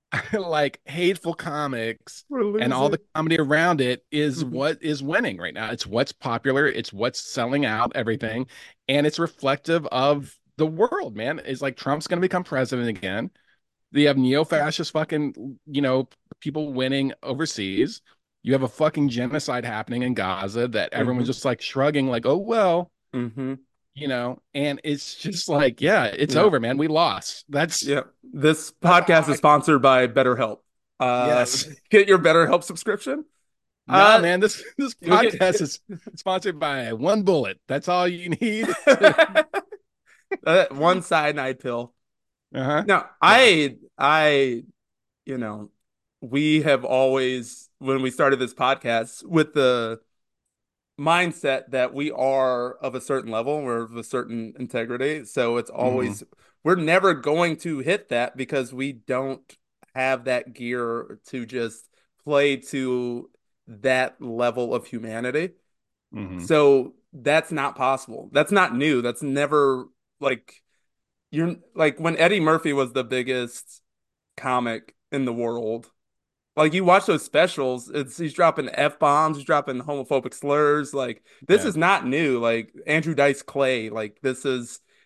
Speaker 1: like hateful comics
Speaker 2: We're
Speaker 1: and all
Speaker 2: losing.
Speaker 1: the comedy around it is
Speaker 2: Mhm.
Speaker 1: what is winning right now. It's what's popular, it's what's selling out everything, and it's reflective of the world, man. It's like Trump's gonna become president again. You have neo-fascist fucking, you know, people winning overseas. You have a fucking genocide happening in Gaza that everyone's
Speaker 2: Mhm.
Speaker 1: just like shrugging, like, oh well,
Speaker 2: Mhm.
Speaker 1: you know, and it's just like, yeah, it's
Speaker 2: Yeah.
Speaker 1: over, man. We lost. That's
Speaker 2: Yeah. This
Speaker 1: that's how
Speaker 2: podcast is
Speaker 1: I
Speaker 2: sponsored by BetterHelp. Uh,
Speaker 1: yes.
Speaker 2: get your BetterHelp subscription.
Speaker 1: Nah,
Speaker 2: Uh,
Speaker 1: man, this this
Speaker 2: you'll get
Speaker 1: podcast is sponsored by One Bullet. That's all you need to
Speaker 2: uh, one cyanide pill.
Speaker 1: uh-huh.
Speaker 2: No,
Speaker 1: Yeah.
Speaker 2: I, I, you know, we have always, when we started this podcast, with the mindset that we are of a certain level, we're of a certain integrity. So it's
Speaker 1: Hmm.
Speaker 2: always, we're never going to hit that because we don't have that gear to just play to that level of humanity.
Speaker 1: Hmm.
Speaker 2: So that's not possible. That's not new. That's never like you're like when Eddie Murphy was the biggest comic in the world. Like you watch those specials, it's he's dropping F bombs, he's dropping homophobic slurs. Like this
Speaker 1: Yeah.
Speaker 2: is not new. Like Andrew Dice Clay, like this is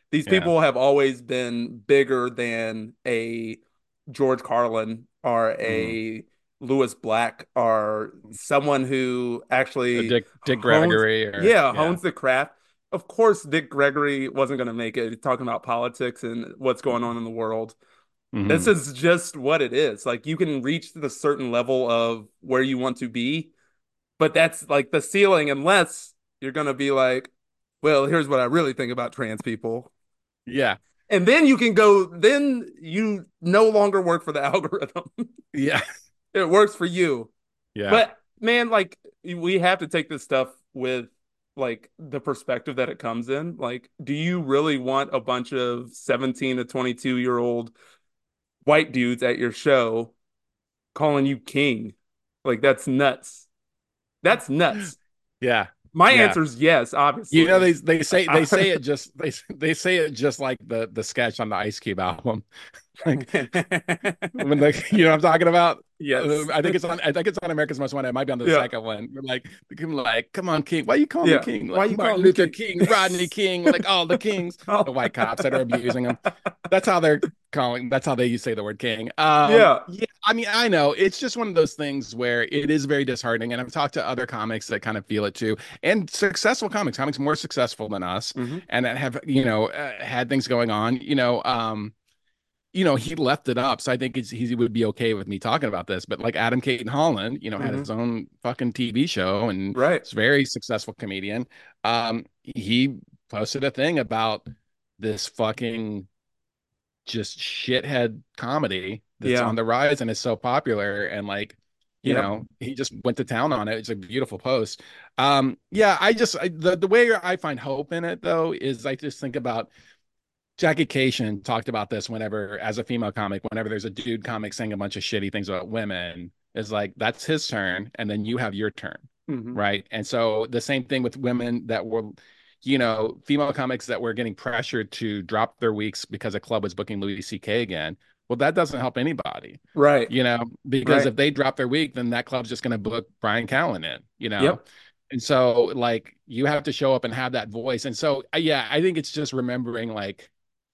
Speaker 2: These
Speaker 1: Yeah.
Speaker 2: people have always been bigger than a George Carlin or
Speaker 1: Mm.
Speaker 2: a Lewis Black or someone who
Speaker 1: Uh,
Speaker 2: actually
Speaker 1: Dick Dick
Speaker 2: hones,
Speaker 1: Gregory or
Speaker 2: yeah,
Speaker 1: yeah.
Speaker 2: hones the craft. Of course, Dick Gregory wasn't going to make it. He's talking about politics and what's going on in the world. This
Speaker 1: Hmm.
Speaker 2: is just what it is. Like you can reach the certain level of where you want to be, but that's like the ceiling unless you're going to be like, well, here's what I really think about trans people.
Speaker 1: Yeah.
Speaker 2: And then you can go, then you no longer work for the algorithm.
Speaker 1: Yeah.
Speaker 2: It works for you.
Speaker 1: Yeah.
Speaker 2: But man, like we have to take this stuff with like the perspective that it comes in. Like, do you really want a bunch of seventeen to twenty-two year old white dudes at your show calling you king? Like, that's nuts. That's nuts.
Speaker 1: Yeah.
Speaker 2: My
Speaker 1: Yeah.
Speaker 2: answer is yes,
Speaker 1: You know,
Speaker 2: obviously.
Speaker 1: they they say they say it just they they say it just like the the sketch on the Ice Cube album. Like when the you know what I'm talking about. Uh,
Speaker 2: Yes.
Speaker 1: I think it's on. I think it's on America's Most Wanted. It might be on the
Speaker 2: Yeah.
Speaker 1: second one. We're like, like, come on, King. Why you call me
Speaker 2: Yeah.
Speaker 1: King?
Speaker 2: Why
Speaker 1: Like
Speaker 2: you calling
Speaker 1: Martin
Speaker 2: me
Speaker 1: Luther
Speaker 2: king?
Speaker 1: King, Rodney King, like all the kings, the
Speaker 2: Oh.
Speaker 1: white cops that are abusing him. That's how they're calling. That's how they say the word king. Um,
Speaker 2: Yeah.
Speaker 1: yeah. I mean, I know it's just one of those things where it is very disheartening, and I've talked to other comics that kind of feel it too, and successful comics, comics more successful than us,
Speaker 2: Hmm.
Speaker 1: and that have you know uh, had things going on. You know, um you know, he left it up. So I think it's, he would be okay with me talking about this. But like Adam Caton Holland, you know, had his
Speaker 2: Hmm.
Speaker 1: own fucking T V show and
Speaker 2: Right.
Speaker 1: is a very successful comedian. Um, he posted a thing about this fucking just shithead comedy that's
Speaker 2: Yeah.
Speaker 1: on the rise and is so popular. And like, you
Speaker 2: Yep.
Speaker 1: know, he just went to town on it. It's a beautiful post. Um, yeah, I just I, the the way I find hope in it though is I just think about Jackie Cation talked about this whenever, as a female comic, whenever there's a dude comic saying a bunch of shitty things about women, is like, that's his turn. And then you have your turn.
Speaker 2: Hmm.
Speaker 1: Right. And so the same thing with women that were, you know, female comics that were getting pressured to drop their weeks because a club was booking Louis C K again. Well, that doesn't help anybody,
Speaker 2: Right.
Speaker 1: you know, because
Speaker 2: Right.
Speaker 1: if they drop their week, then that club's just going to book Brian Callen in, you know?
Speaker 2: Yep.
Speaker 1: And so, like, you have to show up and have that voice. And so, uh, yeah, I think it's just remembering, like,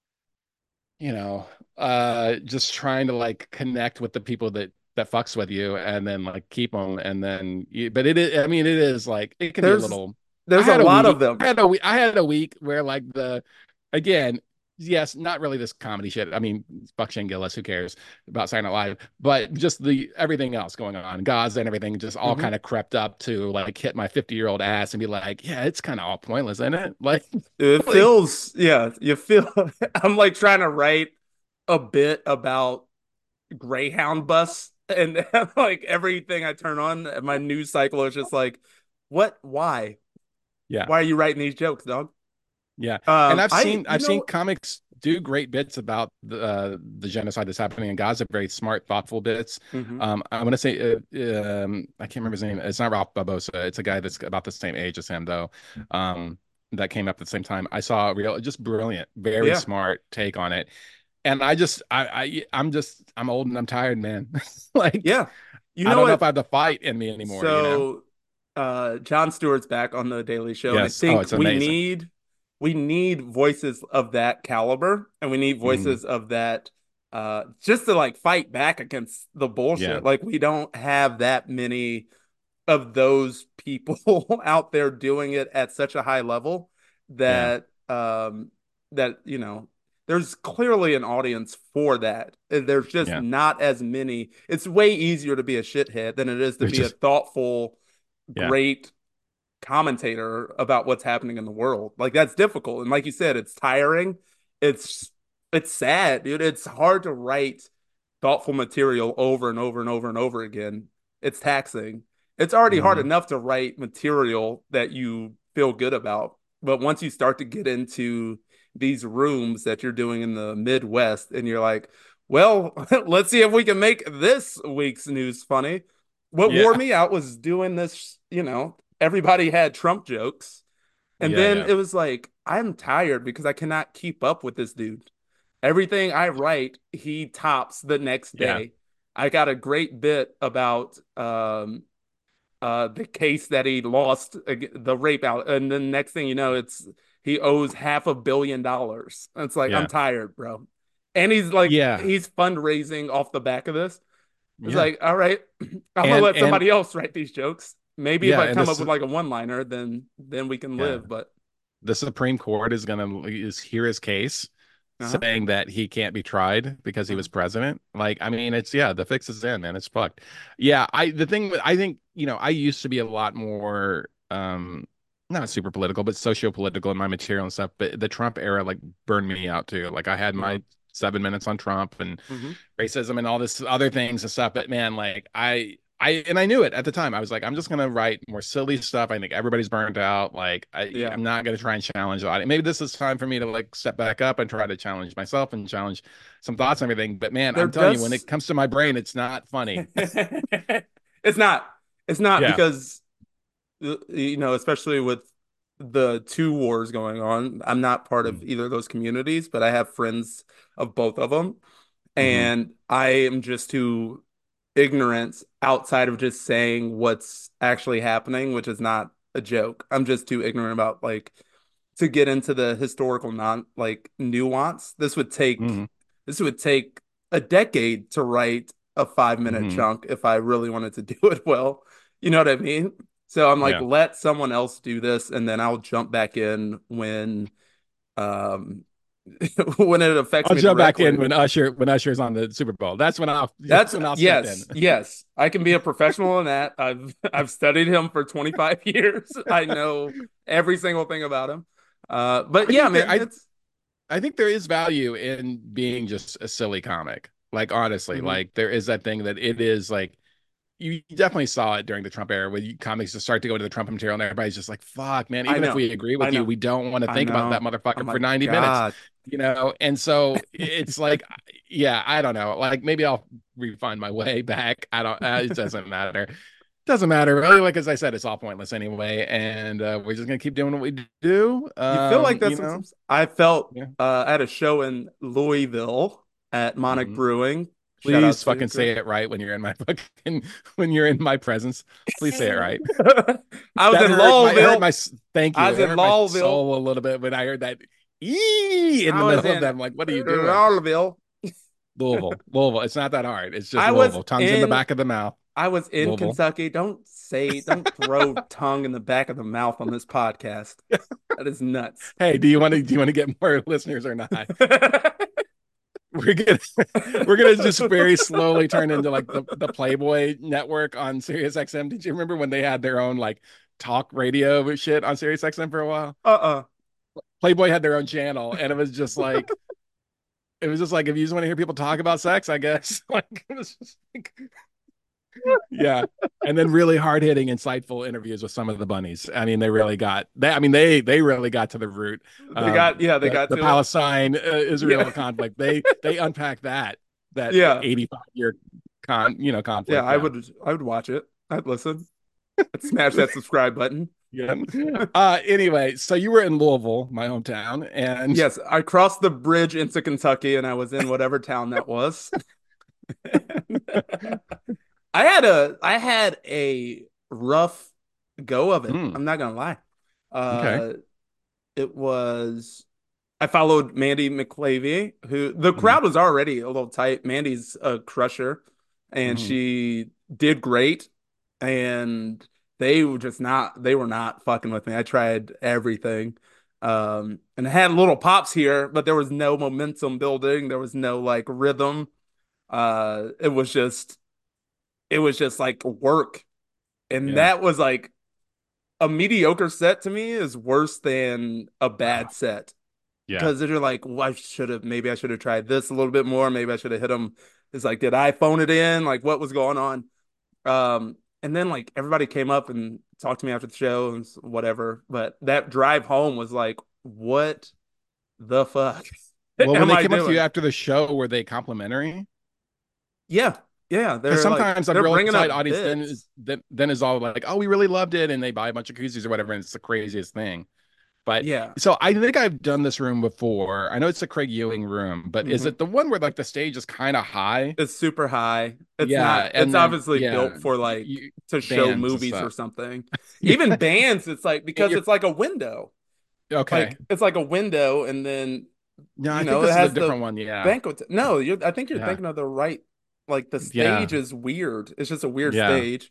Speaker 1: you know, uh, just trying to like connect with the people that that fucks with you, and then like keep them, and then. you- But it is, I mean, it is like it can be a
Speaker 2: There's
Speaker 1: little. I
Speaker 2: there's a
Speaker 1: had a
Speaker 2: lot of
Speaker 1: week.
Speaker 2: them.
Speaker 1: I had a week. I had a week where like the, again, yes, not really this comedy shit. I mean, Buck Gillis, who cares about Saturday Night Live? But just the everything else going on, Gaza and everything, just all
Speaker 2: Hmm.
Speaker 1: kind of crept up to like hit my fifty year old ass and be like, yeah, it's kind of all pointless, isn't it? Like,
Speaker 2: It
Speaker 1: like,
Speaker 2: feels, yeah, you feel I'm like trying to write a bit about Greyhound bus and like everything I turn on, my news cycle is just like, what? Why?
Speaker 1: yeah.
Speaker 2: Why are you writing these jokes, dog?
Speaker 1: Yeah, and
Speaker 2: Um,
Speaker 1: I've
Speaker 2: I,
Speaker 1: seen
Speaker 2: you
Speaker 1: I've seen
Speaker 2: know,
Speaker 1: comics do great bits about the uh, the genocide that's happening in Gaza. Very smart, thoughtful bits.
Speaker 2: hmm.
Speaker 1: Um, I want to say uh, um, I can't remember his name. It's not Ralph Barbosa. It's a guy that's about the same age as him, though. Um, that came up at the same time. I saw a real, just brilliant, very
Speaker 2: Yeah,
Speaker 1: smart take on it. And I just I I I'm just I'm old and I'm tired, man. Like
Speaker 2: yeah. You
Speaker 1: I
Speaker 2: know
Speaker 1: don't know if
Speaker 2: what?
Speaker 1: I have the fight in me anymore. You know?
Speaker 2: So, uh, John Stewart's back on the Daily Show, and I
Speaker 1: Yes. Oh,
Speaker 2: think
Speaker 1: it's
Speaker 2: we
Speaker 1: amazing.
Speaker 2: need we need voices of that caliber, and we need
Speaker 1: Mhm.
Speaker 2: voices of that uh just to like fight back against the
Speaker 1: Yeah.
Speaker 2: bullshit. Like we don't have that many of those people out there doing it at such a high level
Speaker 1: Yeah.
Speaker 2: that um that you know there's clearly an audience for that. There's just
Speaker 1: Yeah.
Speaker 2: not as many. It's way easier to be a shithead than it is to
Speaker 1: There's
Speaker 2: be a
Speaker 1: just
Speaker 2: thoughtful,
Speaker 1: yeah.
Speaker 2: great commentator about what's happening in the world. Like that's difficult. And like you said, it's tiring. It's it's sad, dude. It's hard to write thoughtful material over and over and over and over again. It's taxing. It's already hard
Speaker 1: Mhm.
Speaker 2: enough to write material that you feel good about. But once you start to get into these rooms that you're doing in the Midwest and you're like, well, let's see if we can make this week's news funny. What wore
Speaker 1: Yeah.
Speaker 2: me out was doing this, you know, everybody had Trump jokes. And
Speaker 1: Yeah,
Speaker 2: then
Speaker 1: yeah.
Speaker 2: it was like, I'm tired because I cannot keep up with this dude. Everything I write, he tops the next
Speaker 1: Yeah.
Speaker 2: day. I got a great bit about um, uh, the case that he lost, uh, the rape out. And then next thing you know, it's he owes half a billion dollars. And it's like, I'm
Speaker 1: Yeah.
Speaker 2: tired, bro. And he's like,
Speaker 1: Yeah.
Speaker 2: he's fundraising off the back of this. It's
Speaker 1: Yeah.
Speaker 2: like, all right, I'm gonna
Speaker 1: And
Speaker 2: let
Speaker 1: and
Speaker 2: somebody else write these jokes. Maybe if
Speaker 1: yeah,
Speaker 2: I
Speaker 1: and
Speaker 2: come up
Speaker 1: this
Speaker 2: with like a one liner, then then we can
Speaker 1: yeah,
Speaker 2: live. But
Speaker 1: the Supreme Court is gonna is hear his case
Speaker 2: uh-huh,
Speaker 1: saying that he can't be tried because he
Speaker 2: uh-huh.
Speaker 1: was president. Like, I mean, it's yeah, the fix is in, man. It's fucked. Yeah, I the thing I think, you know, I used to be a lot more um not super political, but socio-political in my material and stuff. But the Trump era like burned me out too. Like I had
Speaker 2: Uh-huh.
Speaker 1: my seven minutes on Trump and
Speaker 2: Mm-hmm.
Speaker 1: racism and all this other things and stuff. But man, like I I and I knew it at the time. I was like, I'm just gonna write more silly stuff. I think everybody's burned out. Like I,
Speaker 2: Yeah.
Speaker 1: I'm not gonna try and challenge the audience. Maybe this is time for me to like step back up and try to challenge myself and challenge some thoughts and everything. But man,
Speaker 2: There
Speaker 1: I'm telling you, when
Speaker 2: does
Speaker 1: it comes to my brain, it's not funny.
Speaker 2: it's not. It's not
Speaker 1: Yeah.
Speaker 2: because uh, you know, especially with the two wars going on, I'm not part of either of those communities, but I have friends of both of them.
Speaker 1: Mm-hmm.
Speaker 2: And I am just too ignorant outside of just saying what's actually happening, which is not a joke. I'm just too ignorant about like to get into the historical non like nuance. This would take
Speaker 1: Mm-hmm.
Speaker 2: this would take a decade to write a five minute
Speaker 1: Mm-hmm.
Speaker 2: chunk if I really wanted to do it well. You know what I mean? So I'm like,
Speaker 1: Yeah.
Speaker 2: let someone else do this, and then I'll jump back in when um when it affects
Speaker 1: I'll
Speaker 2: me
Speaker 1: jump back in
Speaker 2: directly.
Speaker 1: when Usher when Usher's on the Super Bowl. That's when I'll
Speaker 2: That's
Speaker 1: when I'll step in.
Speaker 2: yes, yes. I can be a professional in that. I've I've studied him for twenty-five years. I know every single thing about him. Uh, but
Speaker 1: I
Speaker 2: yeah,
Speaker 1: think there
Speaker 2: man,
Speaker 1: I
Speaker 2: it's
Speaker 1: I think there is value in being just a silly comic. Like honestly,
Speaker 2: mhm.
Speaker 1: like there is that thing that it is like you definitely saw it during the Trump era where you, comics just start to go to the Trump material and everybody's just like, fuck, man,
Speaker 2: I
Speaker 1: even if
Speaker 2: know,
Speaker 1: we agree
Speaker 2: I
Speaker 1: with you,
Speaker 2: know,
Speaker 1: we don't want to
Speaker 2: I
Speaker 1: think about that
Speaker 2: know. Oh
Speaker 1: motherfucker
Speaker 2: my
Speaker 1: for ninety minutes,
Speaker 2: God.
Speaker 1: you know? And so it's like, yeah, I don't know. Like maybe I'll refine my way back. I don't, uh, it doesn't matter. Doesn't matter really. Like, as I said, it's all pointless anyway. And uh, we're just going to keep doing what we do.
Speaker 2: You feel like
Speaker 1: Um,
Speaker 2: that
Speaker 1: you know?
Speaker 2: sometimes? I felt
Speaker 1: Yeah.
Speaker 2: uh, at a show in Louisville at Monarch
Speaker 1: Mhm.
Speaker 2: Brewing. Shout out
Speaker 1: Please
Speaker 2: to
Speaker 1: fucking
Speaker 2: Chris.
Speaker 1: say it right when you're in my fucking when you're in my presence. Please say it right.
Speaker 2: I was
Speaker 1: That
Speaker 2: in
Speaker 1: hurt my it hurt
Speaker 2: Lowville.
Speaker 1: my thank
Speaker 2: I
Speaker 1: you.
Speaker 2: was
Speaker 1: It
Speaker 2: in
Speaker 1: hurt my
Speaker 2: Lowville.
Speaker 1: soul a little bit when I heard that e in
Speaker 2: I
Speaker 1: the
Speaker 2: was
Speaker 1: middle of
Speaker 2: in
Speaker 1: that. I'm like, what are you doing?
Speaker 2: Lowville.
Speaker 1: Louisville. Louisville. It's not that hard. It's just
Speaker 2: I was
Speaker 1: Louisville. Tongues in the
Speaker 2: in
Speaker 1: back of the mouth.
Speaker 2: I was in
Speaker 1: Louisville.
Speaker 2: Kentucky. Don't say, don't throw tongue in the back of the mouth on this podcast. That is nuts.
Speaker 1: Hey, do you want to do you want to get more listeners or not? We're gonna we're gonna just very slowly turn into like the, the Playboy network on Sirius X M. Did you remember when they had their own like talk radio shit on Sirius X M for a while?
Speaker 2: Uh-uh.
Speaker 1: Playboy had their own channel, and it was just like it was just like if you just want to hear people talk about sex, I guess. Like it was just like yeah. And then really hard hitting, insightful interviews with some of the bunnies. I mean, they really got they. I mean, they they really got to the root
Speaker 2: They
Speaker 1: of
Speaker 2: got, yeah, they
Speaker 1: the,
Speaker 2: got
Speaker 1: the
Speaker 2: to it.
Speaker 1: Palestine uh,
Speaker 2: Yeah.
Speaker 1: Israel conflict. They they unpacked that that
Speaker 2: Yeah.
Speaker 1: eighty-five year con you know
Speaker 2: Yeah,
Speaker 1: conflict.
Speaker 2: I
Speaker 1: Yeah.
Speaker 2: would I would watch it. I'd listen. I'd smash that subscribe button.
Speaker 1: Yeah. Uh anyway, so you were in Louisville, my hometown, and
Speaker 2: Yes, I crossed the bridge into Kentucky and I was in whatever town that was. I had a I had a rough go of it.
Speaker 1: mm,
Speaker 2: I'm not gonna lie.
Speaker 1: okay.
Speaker 2: Uh, it was I followed Mandy McClavey, who the
Speaker 1: hmm
Speaker 2: crowd was already a little tight. Mandy's a crusher, and
Speaker 1: hmm
Speaker 2: she did great. And they were just not they were not fucking with me. I tried everything. Um, and I had little pops here, but there was no momentum building. There was no like rhythm. Uh, it was just it was just like work. And
Speaker 1: Yeah.
Speaker 2: that was like a mediocre set to me is worse than a bad set
Speaker 1: Yeah.
Speaker 2: because you're like, well, I should have maybe I should have tried this a little bit more. Maybe I should have hit him. It's like, did I phone it in? Like, what was going on? Um, and then like everybody came up and talked to me after the show and whatever. But that drive home was like, what the fuck
Speaker 1: Well, when
Speaker 2: am
Speaker 1: they
Speaker 2: I
Speaker 1: came up to you
Speaker 2: doing?
Speaker 1: after the show, were they complimentary?
Speaker 2: Yeah, yeah.
Speaker 1: Because
Speaker 2: They're like
Speaker 1: sometimes a
Speaker 2: they're bringing
Speaker 1: roadside
Speaker 2: up
Speaker 1: audience then is
Speaker 2: bits.
Speaker 1: then, then is all like, oh, we really loved it, and they buy a bunch of koozies or whatever, and it's the craziest thing. But
Speaker 2: Yeah.
Speaker 1: so I think I've done this room before. I know it's a Craig Ewing room, but is
Speaker 2: Mhm.
Speaker 1: it the one where like the stage is kind of high?
Speaker 2: It's super high. It's
Speaker 1: Yeah,
Speaker 2: not, it's
Speaker 1: and then
Speaker 2: obviously
Speaker 1: yeah,
Speaker 2: built for like
Speaker 1: you,
Speaker 2: to show
Speaker 1: bands and
Speaker 2: movies or
Speaker 1: stuff.
Speaker 2: something.
Speaker 1: Yeah,
Speaker 2: Even bands, it's like
Speaker 1: and
Speaker 2: because
Speaker 1: you're
Speaker 2: it's like a window.
Speaker 1: Okay.
Speaker 2: Like it's like a window, and then
Speaker 1: No,
Speaker 2: you
Speaker 1: I think
Speaker 2: know it
Speaker 1: this is a
Speaker 2: has the
Speaker 1: different one. Yeah.
Speaker 2: banquet. No, you're, I think you're
Speaker 1: Yeah.
Speaker 2: thinking of the right. Like the
Speaker 1: Yeah.
Speaker 2: stage is weird. It's just a weird
Speaker 1: Yeah.
Speaker 2: stage.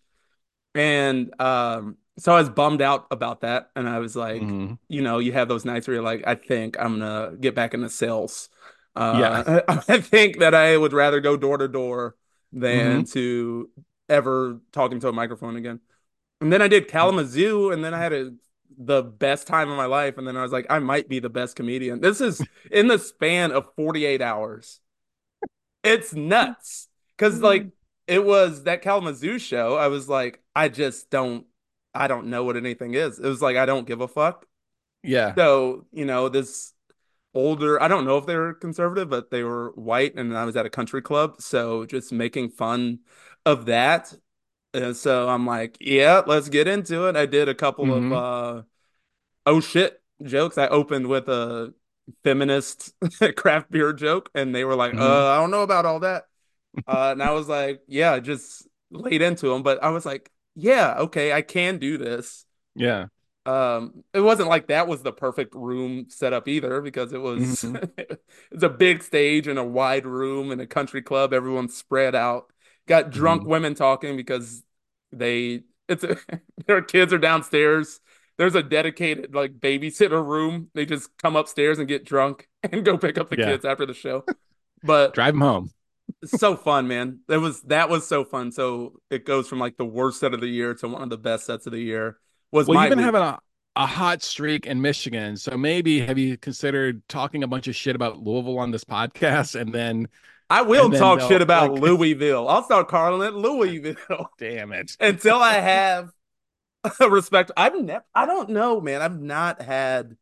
Speaker 2: And um, so I was bummed out about that. And I was like,
Speaker 1: Hmm.
Speaker 2: you know, you have those nights where you're like, I think I'm gonna get back into sales.
Speaker 1: Yeah.
Speaker 2: Uh, I think that I would rather go door to door than
Speaker 1: Hmm.
Speaker 2: to ever talking to a microphone again. And then I did Kalamazoo, and then I had a the best time of my life. And then I was like, I might be the best comedian. This is in the span of forty-eight hours. It's nuts. Cause like it was that Kalamazoo show. I was like, I just don't, I don't know what anything is. It was like, I don't give a fuck.
Speaker 1: Yeah.
Speaker 2: So, you know, this older, I don't know if they were conservative, but they were white and I was at a country club. So just making fun of that. And so I'm like, yeah, let's get into it. I did a couple of
Speaker 1: Hmm.
Speaker 2: uh oh shit jokes. I opened with a feminist craft beer joke and they were like,
Speaker 1: Hmm.
Speaker 2: uh, I don't know about all that. Uh, and I was like, yeah, just laid into them. But I was like, yeah, okay, I can do this.
Speaker 1: Yeah.
Speaker 2: Um, it wasn't like that was the perfect room setup either because it was
Speaker 1: Hmm.
Speaker 2: it's a big stage in a wide room in a country club. Everyone's spread out. Got drunk
Speaker 1: Hmm.
Speaker 2: women talking because they it's a, their kids are downstairs. There's a dedicated like babysitter room. They just come upstairs and get drunk and go pick up the
Speaker 1: Yeah.
Speaker 2: kids after the show. But
Speaker 1: Drive them home.
Speaker 2: so fun, man. That was that was so fun. So it goes from like the worst set of the year to one of the best sets of the year. Was
Speaker 1: Well,
Speaker 2: my
Speaker 1: you've been having
Speaker 2: week.
Speaker 1: a, a hot streak in Michigan. So maybe have you considered talking a bunch of shit about Louisville on this podcast and then
Speaker 2: I will
Speaker 1: and then
Speaker 2: talk shit
Speaker 1: they'll
Speaker 2: about
Speaker 1: like
Speaker 2: Louisville. I'll start calling it Louisville
Speaker 1: damn it.
Speaker 2: until I have respect. I've never. I don't know, man. I've not had.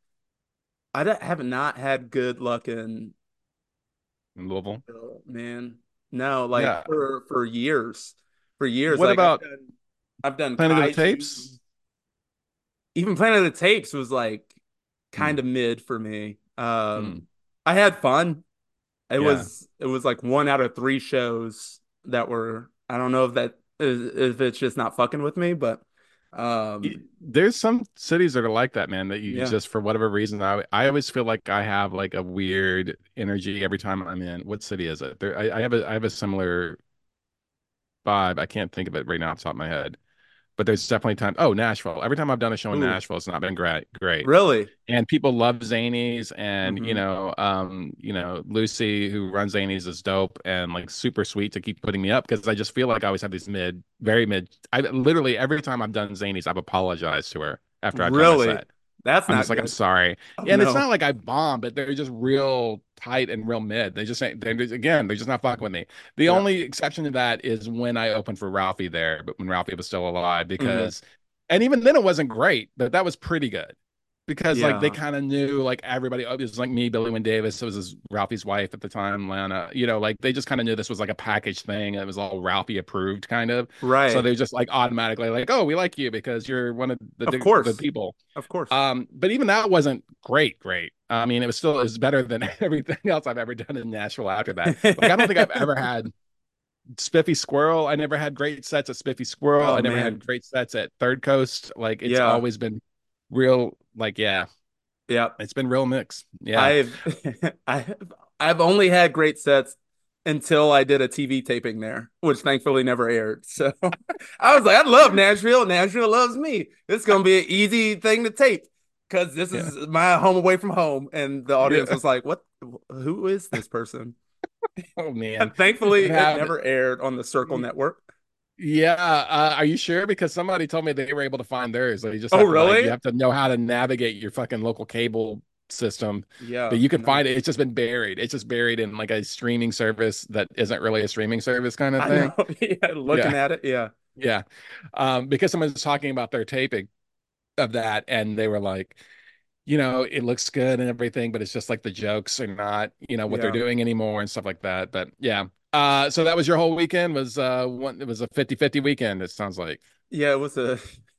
Speaker 2: I don't, have not had good luck in
Speaker 1: In Louisville.
Speaker 2: man. No, like
Speaker 1: Yeah.
Speaker 2: for for years, for years.
Speaker 1: What
Speaker 2: Like I've
Speaker 1: about
Speaker 2: done, I've done
Speaker 1: Planet of the
Speaker 2: kaiju.
Speaker 1: Tapes?
Speaker 2: Even Planet of the Tapes was like
Speaker 1: Hmm.
Speaker 2: kind of mid for me. Um,
Speaker 1: Hmm.
Speaker 2: I had fun. It
Speaker 1: Yeah.
Speaker 2: was it was like one out of three shows that were. I don't know if that is if it's just not fucking with me, but
Speaker 1: Y-
Speaker 2: um,
Speaker 1: There's some cities that are like that, man, that you
Speaker 2: yeah.
Speaker 1: just for whatever reason I I always feel like I have like a weird energy every time I'm in. What city is it? There I, I have a I have a similar vibe. I can't think of it right now off the top of my head. But there's definitely time. Oh, Nashville. Every time I've done a show in
Speaker 2: Ooh,
Speaker 1: Nashville, it's not been great. Great.
Speaker 2: really?
Speaker 1: And people love Zanies, and you
Speaker 2: Hmm.
Speaker 1: know, um, you know, Lucy who runs Zanies is dope and like super sweet to keep putting me up because I just feel like I always have these mid, very mid. I literally every time I've done Zanies, I've apologized to her after I've done my
Speaker 2: Really?
Speaker 1: set.
Speaker 2: That's
Speaker 1: I'm just
Speaker 2: not
Speaker 1: like, I'm
Speaker 2: good.
Speaker 1: sorry.
Speaker 2: Oh
Speaker 1: And it's
Speaker 2: no.
Speaker 1: not like I bomb, but they're just real tight and real mid. They just ain't, they're just, again, they're just not fucking with me. The
Speaker 2: Yeah.
Speaker 1: only exception to that is when I opened for Ralphie there, but when Ralphie was still alive,
Speaker 2: Hmm.
Speaker 1: because, and even then it wasn't great, but that was pretty good because like they
Speaker 2: Yeah.
Speaker 1: kind of knew like everybody. Oh, it was like me, Billy Wynn Davis. It was his, Ralphie's wife at the time, Lana. You know, like they just kind of knew this was like a package thing. It was all Ralphie approved, kind of. So
Speaker 2: Right.
Speaker 1: they just like automatically like, oh, we like you because you're one of
Speaker 2: Of
Speaker 1: the the
Speaker 2: course.
Speaker 1: people.
Speaker 2: Of course.
Speaker 1: Um, but even that wasn't great, great. I mean, it was still it was better than everything else I've ever done in Nashville after that. Like, I don't think I've ever had Spiffy Squirrel. I never had great sets at Spiffy Squirrel.
Speaker 2: Oh
Speaker 1: I never had
Speaker 2: man.
Speaker 1: great sets at Third Coast. Like, it's
Speaker 2: Yeah.
Speaker 1: always been real, like, yeah,
Speaker 2: Yeah.
Speaker 1: it's been real mix. Yeah.
Speaker 2: I've I've I've only had great sets until I did a T V taping there, which thankfully never aired. So I was like, I love Nashville. Nashville loves me. This is gonna be an easy thing to tape because this
Speaker 1: Yeah.
Speaker 2: is my home away from home. And the audience
Speaker 1: Yeah.
Speaker 2: was like, "What? Who is this person?"
Speaker 1: Oh man.
Speaker 2: Thankfully,
Speaker 1: It
Speaker 2: it
Speaker 1: happened.
Speaker 2: never aired on the Circle Network.
Speaker 1: Yeah, uh, are you sure? Because somebody told me they were able to find theirs. So you just
Speaker 2: Oh,
Speaker 1: have to like you
Speaker 2: really?
Speaker 1: have to know how to navigate your fucking local cable system. But
Speaker 2: Yeah.
Speaker 1: you can
Speaker 2: No,
Speaker 1: find it. It's just been buried. It's just buried in like a streaming service that isn't really a streaming service kind of
Speaker 2: I know.
Speaker 1: thing.
Speaker 2: Yeah, looking
Speaker 1: Yeah,
Speaker 2: at it. Yeah.
Speaker 1: yeah. Um, because someone was talking about their taping of that, and they were like, you know, it looks good and everything, but it's just like the jokes are not, you know, what they're
Speaker 2: Yeah.
Speaker 1: doing anymore and stuff like that. But yeah. Uh, so that was your whole weekend was uh one it was a fifty fifty weekend, it sounds like.
Speaker 2: Yeah, it was a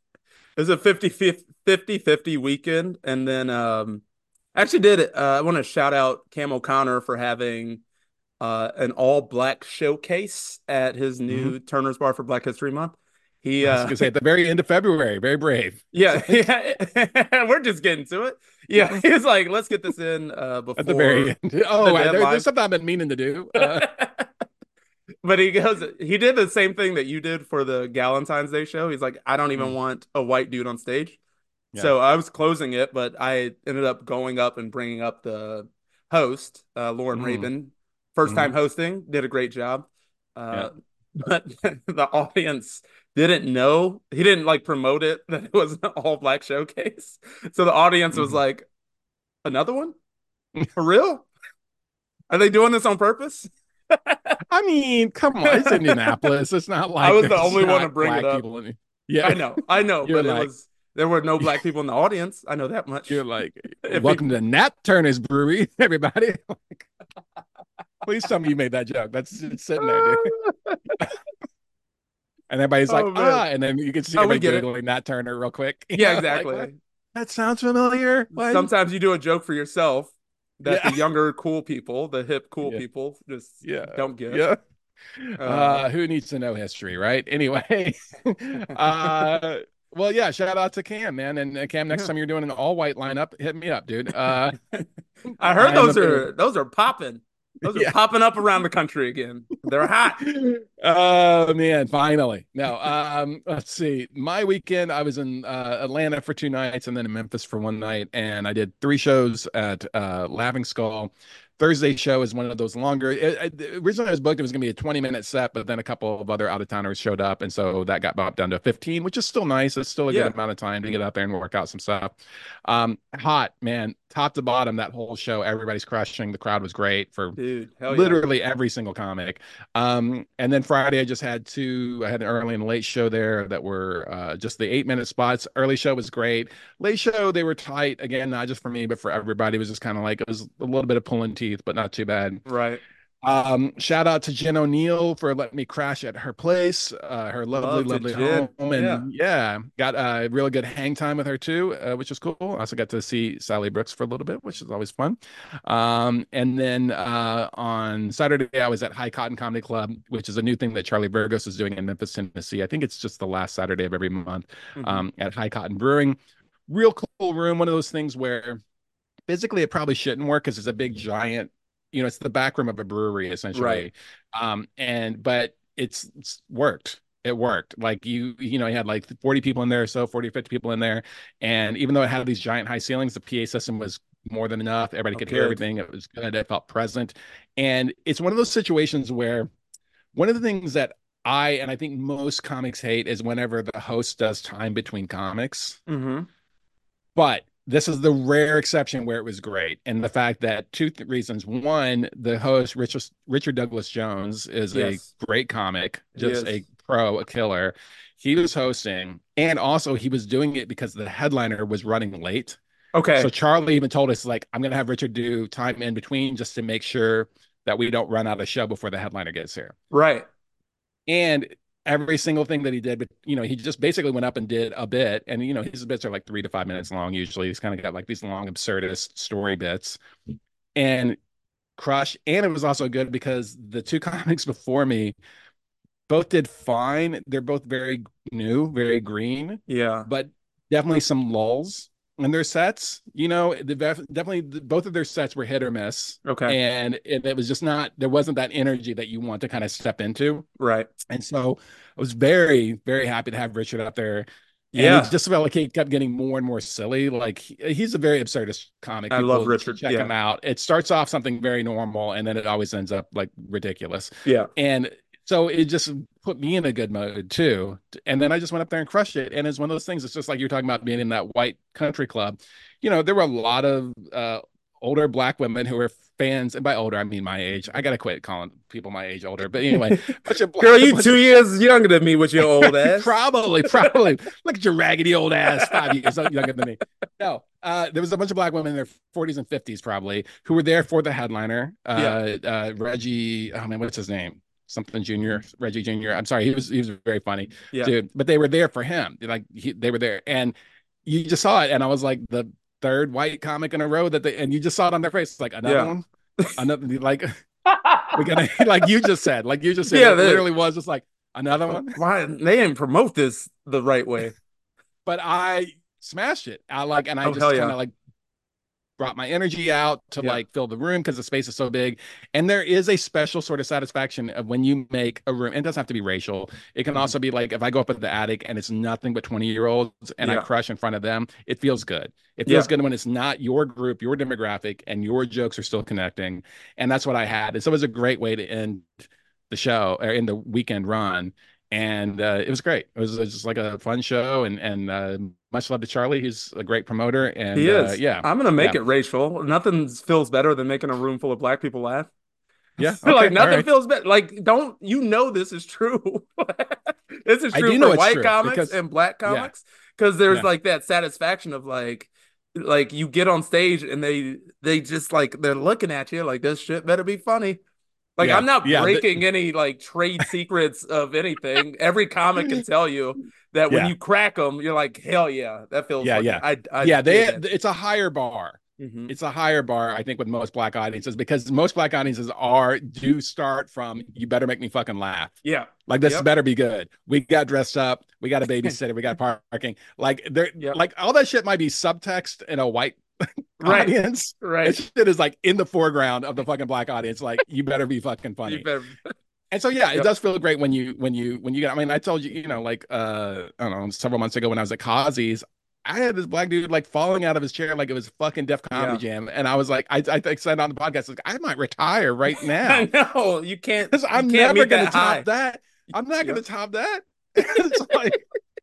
Speaker 2: it was a fifty fifty fifty weekend. And then um I actually did it. Uh, I want to shout out Cam O'Connor for having uh an all black showcase at his
Speaker 1: Hmm.
Speaker 2: new Turner's Bar for Black History Month. He
Speaker 1: I was
Speaker 2: uh
Speaker 1: gonna say at the very end of February, very brave. It's
Speaker 2: yeah,
Speaker 1: like
Speaker 2: yeah. We're just getting to it. Yeah, he's like, let's get this in uh
Speaker 1: at the very
Speaker 2: before
Speaker 1: end.
Speaker 2: the
Speaker 1: Oh, I, there, there's
Speaker 2: deadline.
Speaker 1: something I've been meaning to do. Uh,
Speaker 2: But he goes, he did the same thing that you did for the Galentine's Day show. He's like, I don't even
Speaker 1: mm,
Speaker 2: want a white dude on stage.
Speaker 1: yeah,
Speaker 2: So I was closing it, but I ended up going up and bringing up the host, uh, Lauren
Speaker 1: mm,
Speaker 2: Rabin. First time
Speaker 1: mm,
Speaker 2: hosting, did a great job.
Speaker 1: yeah.
Speaker 2: Uh, but the audience didn't know. He didn't like promote it that it was an all black showcase. So the audience was
Speaker 1: Mhm.
Speaker 2: like, another one? For real? Are they doing this on purpose?
Speaker 1: I mean, come on, it's Indianapolis. It's not
Speaker 2: I
Speaker 1: like
Speaker 2: was the
Speaker 1: there's
Speaker 2: only one to
Speaker 1: not
Speaker 2: bring it
Speaker 1: black
Speaker 2: up.
Speaker 1: people in it. Yeah,
Speaker 2: I know, I know,
Speaker 1: you're
Speaker 2: but it
Speaker 1: like,
Speaker 2: was there were no black people in the audience. I know that
Speaker 1: you're
Speaker 2: much.
Speaker 1: like,
Speaker 2: If he,
Speaker 1: welcome to Nat Turner's Brewery, everybody. Please tell me you made that joke. That's just sitting there, dude. And everybody's like,
Speaker 2: oh man,
Speaker 1: ah, and then you can see
Speaker 2: oh we
Speaker 1: everybody
Speaker 2: get it.
Speaker 1: Googling Nat Turner real quick. You
Speaker 2: Yeah,
Speaker 1: know, like, what?
Speaker 2: exactly.
Speaker 1: That sounds familiar. What?
Speaker 2: Sometimes you do a joke for yourself that
Speaker 1: Yeah.
Speaker 2: the younger cool people, the hip cool
Speaker 1: Yeah.
Speaker 2: people, just
Speaker 1: Yeah.
Speaker 2: don't get.
Speaker 1: Yeah.
Speaker 2: Uh,
Speaker 1: Uh, who needs to know history, right? Anyway, uh, well, yeah, shout out to Cam, man. And uh, Cam, next
Speaker 2: yeah.
Speaker 1: time you're doing an all white lineup, hit me up, dude. Uh,
Speaker 2: I heard
Speaker 1: I am
Speaker 2: those
Speaker 1: available.
Speaker 2: are those are popping. Those are
Speaker 1: Yeah.
Speaker 2: popping up around the country again. They're hot.
Speaker 1: Oh man, finally. No, um, let's see. My weekend, I was in uh, Atlanta for two nights and then in Memphis for one night, and I did three shows at uh, Laughing Skull. Thursday show is one of those longer. It, it, originally, I was booked; it was going to be a twenty minute set, but then a couple of other out of towners showed up, and so that got bumped down to fifteen, which is still nice. It's still a good
Speaker 2: Yeah,
Speaker 1: amount of time to get out there and work out some stuff. Um, hot man, top to bottom, that whole show, everybody's crushing. The crowd was great for
Speaker 2: dude. Hell yeah.
Speaker 1: literally every single comic. Um, and then Friday, I just had two. I had an early and late show there that were uh, just the eight minute spots. Early show was great. Late show, they were tight again, not just for me, but for everybody. It was just kind of like it was a little bit of pulling teeth, but not too bad.
Speaker 2: Right.
Speaker 1: Um, shout out to Jen O'Neill for letting me crash at her place, uh, her lovely,
Speaker 2: Love to
Speaker 1: lovely
Speaker 2: Jen.
Speaker 1: home.
Speaker 2: Yeah.
Speaker 1: And yeah, got a really good hang time with her too, uh, which is cool. I also got to see Sally Brooks for a little bit, which is always fun. Um, and then uh, on Saturday, I was at High Cotton Comedy Club, which is a new thing that Charlie Burgos is doing in Memphis, Tennessee. I think it's just the last Saturday of every month
Speaker 2: Hmm.
Speaker 1: um, at High Cotton Brewing. Real cool room, one of those things where physically it probably shouldn't work because it's a big giant, you know, it's the back room of a brewery
Speaker 2: Right.
Speaker 1: essentially. Um, and but it's, it's worked. It worked. Like you, you know, you had like forty people in there, so forty, fifty people in there. And even though it had these giant high ceilings, the P A system was more than enough. Everybody
Speaker 2: Oh,
Speaker 1: could hear
Speaker 2: good.
Speaker 1: everything. It was good. It felt present. And it's one of those situations where one of the things that I and I think most comics hate is whenever the host does time between comics.
Speaker 2: Hmm.
Speaker 1: But this is the rare exception where it was great. And the fact that two th- reasons. One, the host, Richard, Richard Douglas Jones, is a
Speaker 2: Yes,
Speaker 1: great comic,
Speaker 2: he
Speaker 1: just
Speaker 2: is.
Speaker 1: a pro, a killer. He was hosting, and also he was doing it because the headliner was running late. So
Speaker 2: Okay.
Speaker 1: Charlie even told us, like, I'm going to have Richard do time in between just to make sure that we don't run out of show before the headliner gets here.
Speaker 2: Right.
Speaker 1: And every single thing that he did, but you know, he just basically went up and did a bit. And you know, his bits are like three to five minutes long usually. He's kind of got like these long, absurdist story bits. And crush. And it was also good because the two comics before me both did fine. They're both very new, very green,
Speaker 2: Yeah.
Speaker 1: but definitely some lulls in their sets. You know, the definitely both of their sets were hit or miss.
Speaker 2: Okay.
Speaker 1: And it, it was just not, there wasn't that energy that you want to kind of step into.
Speaker 2: Right.
Speaker 1: And so I was very, very happy to have Richard up there. And it
Speaker 2: Yeah.
Speaker 1: just felt like he kept getting more and more silly. Like he, he's a very absurdist comic.
Speaker 2: I love
Speaker 1: People should
Speaker 2: Richard.
Speaker 1: check
Speaker 2: Yeah.
Speaker 1: him out. It starts off something very normal and then it always ends up like ridiculous.
Speaker 2: Yeah.
Speaker 1: And so it just put me in a good mode too. And then I just went up there and crushed it. And it's one of those things, it's just like you're talking about being in that white country club. You know, there were a lot of uh, older black women who were fans, and by older I mean my age. I gotta quit calling people my age older, but anyway, bunch of
Speaker 2: Girl,
Speaker 1: a
Speaker 2: you
Speaker 1: bunch
Speaker 2: two
Speaker 1: of,
Speaker 2: years younger than me with your old ass.
Speaker 1: probably, probably look at your raggedy old ass, five years younger than me. No, uh, there was a bunch of black women in their forties and fifties probably who were there for the headliner.
Speaker 2: Yeah.
Speaker 1: Uh, uh, Reggie, oh man, what's his name? Something Junior, Reggie Junior I'm sorry, he was he was very funny,
Speaker 2: Yeah.
Speaker 1: dude. But they were there for him, like he, they were there, and you just saw it, and I was like the third white comic in a row that they, and you just saw it on their face, like another
Speaker 2: Yeah.
Speaker 1: one, another like we gotta like you just said, like you just said,
Speaker 2: Yeah.
Speaker 1: it
Speaker 2: The,
Speaker 1: literally was just like Another one.
Speaker 2: Why they didn't promote this the right way?
Speaker 1: But I smashed it. I like, and I
Speaker 2: Oh hell
Speaker 1: just kind
Speaker 2: yeah,
Speaker 1: of like brought my energy out to
Speaker 2: yeah.
Speaker 1: like fill the room because the space is so big. And there is a special sort of satisfaction of when you make a room. It doesn't have to be racial. It can
Speaker 2: Mhm.
Speaker 1: also be like if I go up in the attic and it's nothing but twenty year olds and I
Speaker 2: Yeah,
Speaker 1: crush in front of them, it feels good. It feels
Speaker 2: yeah.
Speaker 1: good when it's not your group, your demographic, and your jokes are still connecting. And that's what I had. And so it was a great way to end the show or in the weekend run. And uh, it was great. It was, it was just like a fun show, and and uh, much love to Charlie. He's a great promoter,
Speaker 2: He
Speaker 1: and uh,
Speaker 2: is.
Speaker 1: yeah,
Speaker 2: I'm gonna make
Speaker 1: yeah,
Speaker 2: it racial. Nothing feels better than making a room full of black people laugh.
Speaker 1: yeah.
Speaker 2: Like
Speaker 1: Okay, all
Speaker 2: nothing
Speaker 1: right.
Speaker 2: feels better. Like don't you know this is true? This is
Speaker 1: I
Speaker 2: true
Speaker 1: do
Speaker 2: for
Speaker 1: know it's
Speaker 2: white
Speaker 1: true
Speaker 2: comics
Speaker 1: because
Speaker 2: and black
Speaker 1: yeah,
Speaker 2: comics because there's
Speaker 1: yeah,
Speaker 2: like that satisfaction of like like you get on stage and they they just like they're looking at you like this shit better be funny. Like I'm
Speaker 1: yeah,
Speaker 2: not
Speaker 1: yeah, the,
Speaker 2: breaking any like trade secrets of anything. Every comic can tell you that when
Speaker 1: yeah,
Speaker 2: you crack them, you're like, hell yeah, that feels
Speaker 1: yeah,
Speaker 2: fucking.
Speaker 1: yeah,
Speaker 2: I I
Speaker 1: yeah. They
Speaker 2: dig it.
Speaker 1: it's a higher bar.
Speaker 2: Hmm.
Speaker 1: It's a higher bar, I think, with most black audiences because most black audiences are do start from you better make me fucking laugh.
Speaker 2: Yeah.
Speaker 1: Like this
Speaker 2: Yep.
Speaker 1: better be good. We got dressed up. We got a babysitter. We got parking. Like there,
Speaker 2: Yep.
Speaker 1: like all that shit might be subtext in a white
Speaker 2: Right.
Speaker 1: audience. That
Speaker 2: Right.
Speaker 1: shit is like in the foreground of the fucking black audience. Like you better be fucking
Speaker 2: You
Speaker 1: funny.
Speaker 2: better.
Speaker 1: And so yeah, it
Speaker 2: Yep.
Speaker 1: does feel great when you when you when you get. I mean, I told you, you know, like uh, I don't know, several months ago when I was at Kazi's, I had this black dude like falling out of his chair like it was fucking Def Comedy
Speaker 2: Yeah.
Speaker 1: Jam, and I was like, I I think said on the podcast, like I might retire right now
Speaker 2: I know. You can't.
Speaker 1: because
Speaker 2: You
Speaker 1: I'm
Speaker 2: can't
Speaker 1: never
Speaker 2: meet
Speaker 1: gonna
Speaker 2: that
Speaker 1: top
Speaker 2: high.
Speaker 1: that. I'm not gonna
Speaker 2: Yep.
Speaker 1: top that. It's like,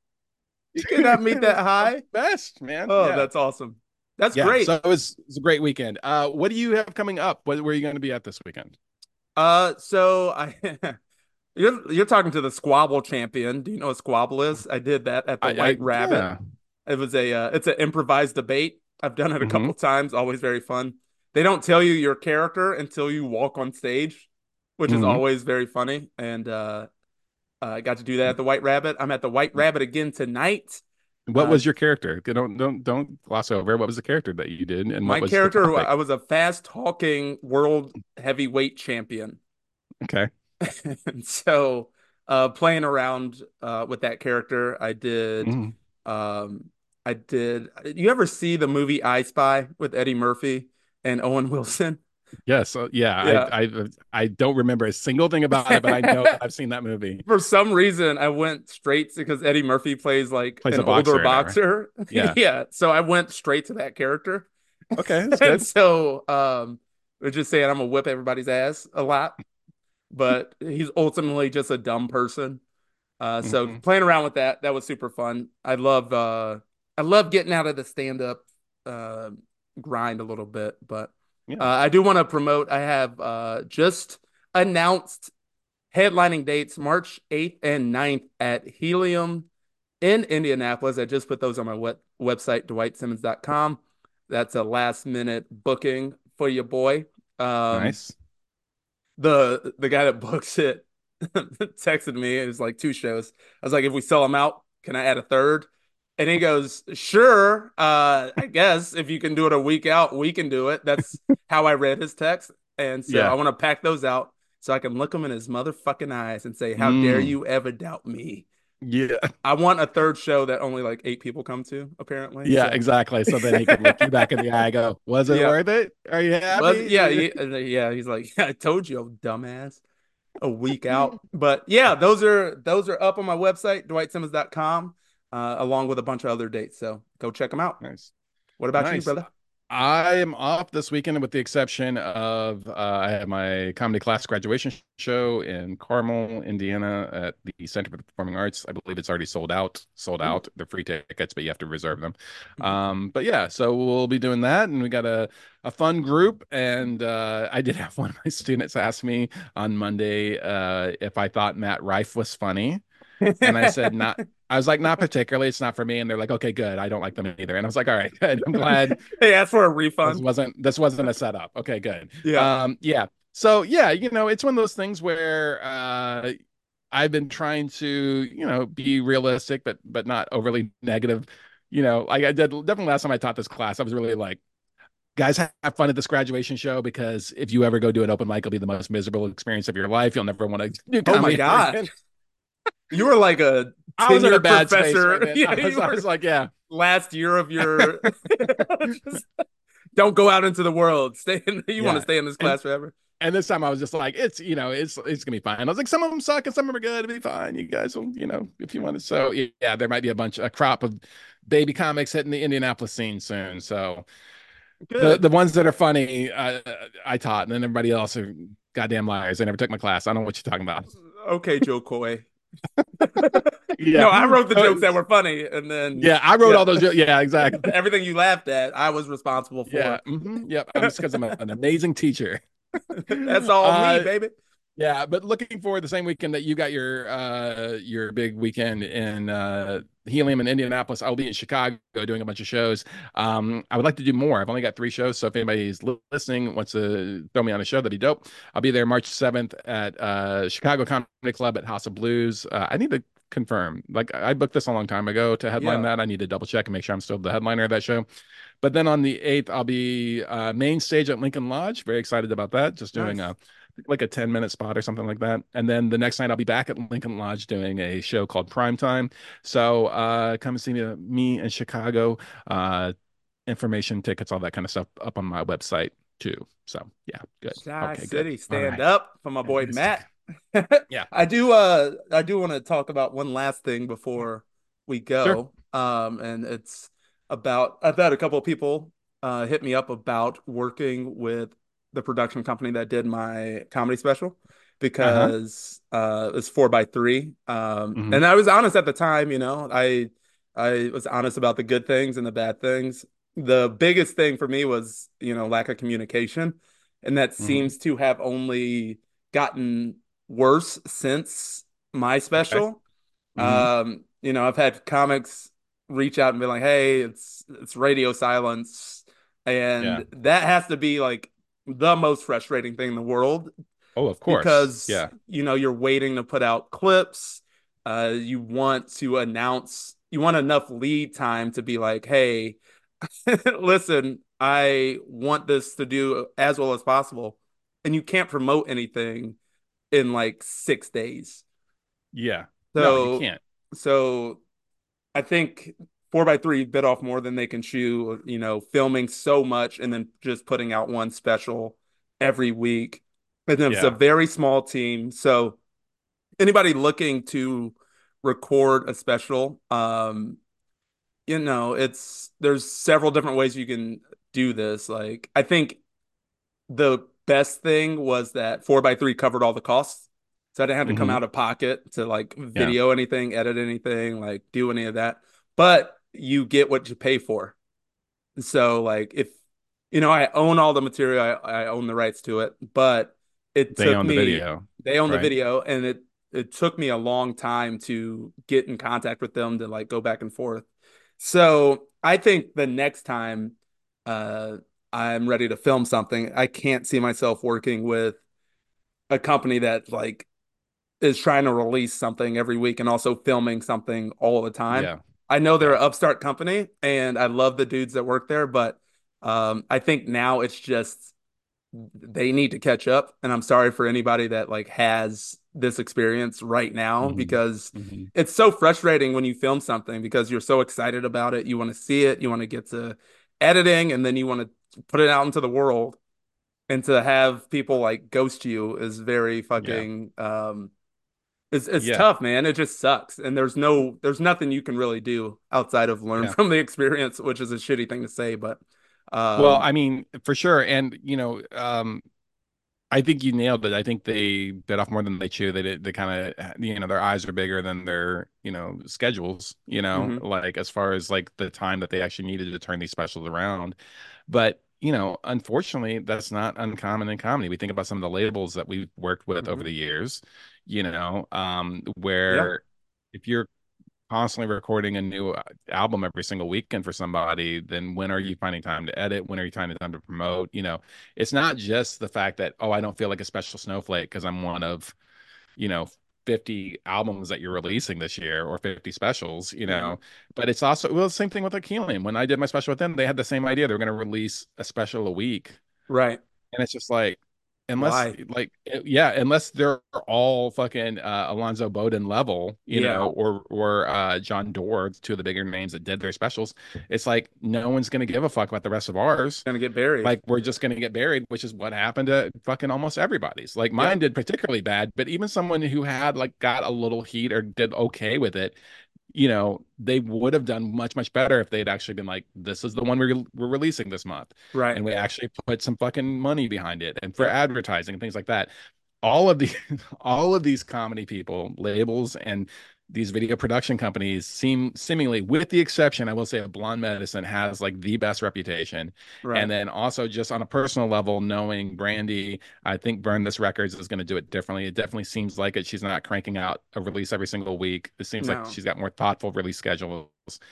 Speaker 2: You
Speaker 1: dude,
Speaker 2: cannot meet
Speaker 1: it
Speaker 2: that
Speaker 1: was the
Speaker 2: high.
Speaker 1: best, man.
Speaker 2: Oh,
Speaker 1: Yeah,
Speaker 2: that's awesome. That's
Speaker 1: yeah.
Speaker 2: great.
Speaker 1: So it was it was a great weekend. Uh, what do you have coming up? What where are you going to be at this weekend?
Speaker 2: Uh, so I. You're you're talking to the Squabble champion. Do you know what Squabble is? I did that at the
Speaker 1: I, I
Speaker 2: White Rabbit.
Speaker 1: yeah.
Speaker 2: It was a uh, it's an improvised debate. I've done it a
Speaker 1: Mm-hmm.
Speaker 2: couple times, always very fun. They don't tell you your character until you walk on stage, which is
Speaker 1: Mm-hmm.
Speaker 2: always very funny. And uh, uh, I got to do that at the White Rabbit. I'm at the White Rabbit again tonight.
Speaker 1: What
Speaker 2: Uh,
Speaker 1: was your character? Don't don't don't gloss over. What was the character that you did, and what
Speaker 2: my
Speaker 1: was the
Speaker 2: character,
Speaker 1: topic?
Speaker 2: I was a fast talking world heavyweight champion.
Speaker 1: Okay.
Speaker 2: And so uh playing around uh with that character, I did
Speaker 1: Mhm.
Speaker 2: um I did you ever see the movie I Spy with Eddie Murphy and Owen Wilson?
Speaker 1: Yes. Uh, yeah. I
Speaker 2: Yeah.
Speaker 1: I I don't remember a single thing about it, but I know that I've seen that movie.
Speaker 2: For some reason I went straight because Eddie Murphy plays like
Speaker 1: Plays
Speaker 2: an
Speaker 1: a
Speaker 2: older
Speaker 1: boxer in it, right?
Speaker 2: boxer.
Speaker 1: Yeah.
Speaker 2: Yeah. So I went straight to that character.
Speaker 1: Okay, that's
Speaker 2: And
Speaker 1: good.
Speaker 2: so um we're just saying I'm gonna whip everybody's ass a lot, but he's ultimately just a dumb person. Uh, so
Speaker 1: Hmm.
Speaker 2: playing around with that, that was super fun. I love, uh, I love getting out of the stand up uh, grind a little bit, but uh,
Speaker 1: Yeah.
Speaker 2: I do want to promote. I have uh, just announced headlining dates March eighth and ninth at Helium in Indianapolis. I just put those on my web- website, dwight simmons dot com. That's a last minute booking for your boy. Um,
Speaker 1: Nice.
Speaker 2: the the guy that books it texted me. It was like two shows. I was like, if we sell them out, can I add a third? And he goes, sure. Uh, I guess if you can do it a week out, we can do it. That's how I read his text. And so I
Speaker 1: Yeah.
Speaker 2: want to pack those out so I can look him in his motherfucking eyes and say, how dare
Speaker 1: Mm.
Speaker 2: you ever doubt me?
Speaker 1: Yeah.
Speaker 2: I want a third show that only like eight people come to, apparently.
Speaker 1: Yeah.
Speaker 2: So
Speaker 1: Exactly. So then he could look you back in the eye. And go, was it
Speaker 2: yeah.
Speaker 1: worth it? Are you
Speaker 2: But yeah,
Speaker 1: happy?
Speaker 2: he, yeah, he's like, I told you, dumbass. A week out. But yeah, those are those are up on my website, dwight simmons dot com, uh, along with a bunch of other dates. So go check them out.
Speaker 1: Nice.
Speaker 2: What about you,
Speaker 1: Nice.
Speaker 2: brother?
Speaker 1: I am off this weekend with the exception of uh, I have my comedy class graduation show in Carmel, Indiana at the Center for the Performing Arts. I believe it's already sold out. Sold
Speaker 2: Ooh.
Speaker 1: out. They're free tickets, but you have to reserve them.
Speaker 2: Mhm.
Speaker 1: Um, but yeah, so we'll be doing that, and we got a a fun group. And uh, I did have one of my students ask me on Monday uh, if I thought Matt Rife was funny. And I said, not, I was like, not particularly. It's not for me. And they're like, okay, good. I don't like them either. And I was like, all right, good. I'm glad
Speaker 2: They asked for a
Speaker 1: this
Speaker 2: refund.
Speaker 1: wasn't this wasn't a setup. Okay, good.
Speaker 2: Yeah.
Speaker 1: Um, yeah. So yeah, you know, it's one of those things where uh I've been trying to, you know, be realistic, but but not overly negative. You know, like I did definitely last time I taught this class, I was really like, guys, have fun at this graduation show because if you ever go do an open mic, it'll be the most miserable experience of your life. You'll never want to do
Speaker 2: Oh my
Speaker 1: comedy ever
Speaker 2: God.
Speaker 1: again.
Speaker 2: You were like a
Speaker 1: I was in a
Speaker 2: tenured
Speaker 1: bad space right
Speaker 2: professor.
Speaker 1: then.
Speaker 2: Yeah,
Speaker 1: I was,
Speaker 2: you
Speaker 1: I
Speaker 2: were
Speaker 1: was like, yeah,
Speaker 2: last year of your just don't go out into the world. Stay in you want to
Speaker 1: yeah.
Speaker 2: stay in this
Speaker 1: And
Speaker 2: class forever.
Speaker 1: and this time I was just like, it's you know, it's it's gonna be fine. I was like, some of them suck and some of them are good. It'll be fine. You guys will, you know, if you want to. So yeah, there might be a bunch, a crop of baby comics hitting the Indianapolis scene soon. So the
Speaker 2: Good.
Speaker 1: the ones that are funny, uh, I taught, and then everybody else are goddamn liars. They never took my class. I don't know what you're talking about.
Speaker 2: Okay, Joe Coy.
Speaker 1: Yeah.
Speaker 2: No, I wrote the
Speaker 1: Uh,
Speaker 2: jokes that were funny, and then
Speaker 1: yeah, I wrote
Speaker 2: yeah,
Speaker 1: all those. jo- Yeah, exactly.
Speaker 2: everything you laughed at, I was responsible
Speaker 1: Yeah.
Speaker 2: for.
Speaker 1: hmm Yep. I'm just because I'm a, an amazing teacher.
Speaker 2: That's all me,
Speaker 1: Uh,
Speaker 2: baby.
Speaker 1: yeah, but looking forward the same weekend that you got your uh your big weekend in uh Helium in Indianapolis. I'll be in Chicago doing a bunch of shows. Um, I would like to do more. I've only got three shows, so if anybody's li- listening wants to throw me on a show, that'd be dope. I'll be there March seventh at uh Chicago Comedy Club at House of Blues. Uh, I need to confirm. Like I booked this a long time ago to headline
Speaker 2: Yeah,
Speaker 1: that. I need to double check and make sure I'm still the headliner of that show. But then on the eighth, I'll be uh, main stage at Lincoln Lodge. Very excited about that. Just doing
Speaker 2: nice.
Speaker 1: a like a ten minute spot or something like that. And then the next night, I'll be back at Lincoln Lodge doing a show called Prime Time. So uh, come and see me, me in Chicago. Uh, information, tickets, all that kind of stuff up on my website too. So yeah, good.
Speaker 2: Shy
Speaker 1: Okay, good.
Speaker 2: City,
Speaker 1: All
Speaker 2: stand
Speaker 1: right.
Speaker 2: up for my boy
Speaker 1: Fantastic.
Speaker 2: Matt.
Speaker 1: Yeah,
Speaker 2: I do uh I do want to talk about one last thing before we
Speaker 1: sure.
Speaker 2: go. Um and it's about I've had a couple of people uh hit me up about working with the production company that did my comedy special
Speaker 1: Uh-huh.
Speaker 2: because uh it's four by three. Um
Speaker 1: hmm
Speaker 2: and I was honest at the time, you know. I I was honest about the good things and the bad things. The biggest thing for me was, you know, lack of communication, and that
Speaker 1: hmm
Speaker 2: seems to have only gotten worse since my
Speaker 1: Okay.
Speaker 2: special.
Speaker 1: hmm
Speaker 2: Um, you know, I've had comics reach out and be like, "Hey, it's it's radio silence,"
Speaker 1: Yeah.
Speaker 2: and that has to be like the most frustrating thing in the world
Speaker 1: Oh, of course.
Speaker 2: because
Speaker 1: Yeah.
Speaker 2: you know you're waiting to put out clips. Uh, you want to announce, you want enough lead time to be like, "Hey, listen, I want this to do as well as possible," and you can't promote anything in like six days.
Speaker 1: Yeah. No, you
Speaker 2: So,
Speaker 1: can't.
Speaker 2: so I think four by three bit off more than they can chew. You know, filming so much and then just putting out one special every week. And then it's a
Speaker 1: Yeah.
Speaker 2: very small team. So anybody looking to record a special, um, you know, it's there's several different ways you can do this. Like I think the best thing was that four by three covered all the costs. So I didn't have to come
Speaker 1: hmm
Speaker 2: out of pocket to like
Speaker 1: Yeah.
Speaker 2: video anything, edit anything, like do any of that. But you get what you pay for. So like if you know, I own all the material, I, I own the rights to it, but it
Speaker 1: They
Speaker 2: took
Speaker 1: own the
Speaker 2: me
Speaker 1: video,
Speaker 2: they own the
Speaker 1: right?
Speaker 2: video and it it took me a long time to get in contact with them to like go back and forth. So I think the next time uh I'm ready to film something, I can't see myself working with a company that like is trying to release something every week and also filming something all the time.
Speaker 1: Yeah.
Speaker 2: I know they're
Speaker 1: Yeah.
Speaker 2: an upstart company and I love the dudes that work there, but um, I think now it's just they need to catch up. And I'm sorry for anybody that like has this experience right now
Speaker 1: hmm
Speaker 2: because
Speaker 1: hmm
Speaker 2: it's so frustrating when you film something because you're so excited about it. You want to see it, you want to get to editing, and then you want to put it out into the world. And to have people like ghost you is very
Speaker 1: Yeah.
Speaker 2: fucking um it's it's
Speaker 1: Yeah.
Speaker 2: tough, man. It just sucks. And there's no there's nothing you can really do outside of learn
Speaker 1: Yeah.
Speaker 2: from the experience, which is a shitty thing to say, but
Speaker 1: Well,
Speaker 2: um
Speaker 1: I mean, for sure. And, you know, um, I think you nailed it. I think they bit off more than they chew. They did, they kind of, you know, their eyes are bigger than their, you know, schedules, you know,
Speaker 2: mhm,
Speaker 1: like as far as like the time that they actually needed to turn these specials around. But, you know, unfortunately, that's not uncommon in comedy. We think about some of the labels that we've worked with over
Speaker 2: mhm.
Speaker 1: the years, you know, um,
Speaker 2: Yeah,
Speaker 1: where if you're constantly recording a new uh, album every single weekend for somebody, then when are you finding time to edit? When are you finding time to promote? You know, it's not just the fact that, oh, I don't feel like a special snowflake because I'm one of, you know, fifty albums that you're releasing this year or fifty specials, you
Speaker 2: yeah,
Speaker 1: know, but it's also, well, the same thing with Achillean. When I did my special with them, they had the same idea. They were going to release a special a week.
Speaker 2: right.
Speaker 1: And it's just like, unless
Speaker 2: Why?
Speaker 1: like eh, yeah, unless they're all fucking uh Alonzo Bowden level, you
Speaker 2: Yeah,
Speaker 1: know, or or uh John Doerr, two of the bigger names that did their specials. It's like no one's gonna give a fuck about the rest of ours.
Speaker 2: gonna get buried.
Speaker 1: Like we're just gonna get buried, which is what happened to fucking almost everybody's. Like mine
Speaker 2: Yep.
Speaker 1: did particularly bad, but even someone who had like got a little heat or did okay with it, you know, they would have done much, much better if they'd actually been like, this is the one we're, we're releasing this month.
Speaker 2: Right.
Speaker 1: And we actually put some fucking money behind it and for
Speaker 2: Yep.
Speaker 1: advertising and things like that. All of the all of these comedy people, labels, and these video production companies seem seemingly, with the exception, I will say, of Blonde Medicine, has like the best reputation. And
Speaker 2: Right.
Speaker 1: then also just on a personal level, knowing Brandy, I think Burn This Records is going to do it differently. It definitely seems like it. She's not cranking out a release every single week. It seems like
Speaker 2: No.
Speaker 1: she's got more thoughtful release schedules.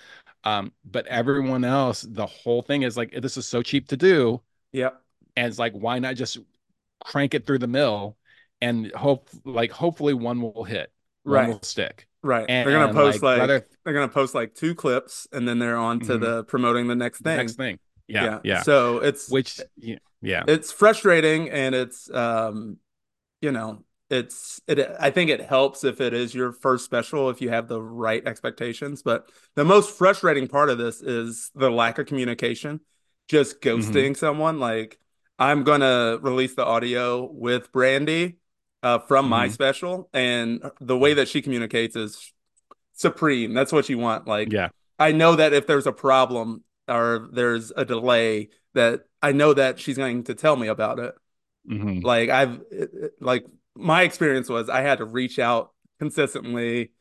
Speaker 1: Um, but everyone else, the whole thing is like, this is so cheap to do.
Speaker 2: Yep.
Speaker 1: And it's like, why not just crank it through the mill and hope like hopefully one will hit, one
Speaker 2: Right.
Speaker 1: will stick.
Speaker 2: Right.
Speaker 1: And,
Speaker 2: They're gonna
Speaker 1: and
Speaker 2: post
Speaker 1: like
Speaker 2: like
Speaker 1: rather
Speaker 2: they're gonna post like two clips and then they're on to
Speaker 1: mhm,
Speaker 2: the promoting the next
Speaker 1: the next
Speaker 2: thing.
Speaker 1: thing. Yeah,
Speaker 2: Yeah.
Speaker 1: yeah.
Speaker 2: So it's
Speaker 1: Which yeah, yeah.
Speaker 2: it's frustrating and it's um you know, it's it I think it helps if it is your first special if you have the right expectations, but the most frustrating part of this is the lack of communication, just
Speaker 1: Hmm.
Speaker 2: ghosting someone. Like I'm gonna release the audio with Brandy uh from my
Speaker 1: Hmm.
Speaker 2: special, and the way that she communicates is supreme. That's what you want. Like
Speaker 1: Yeah.
Speaker 2: I know that if there's a problem or there's a delay, that I know that she's going to tell me about it.
Speaker 1: Hmm.
Speaker 2: Like I've like my experience was I had to reach out consistently,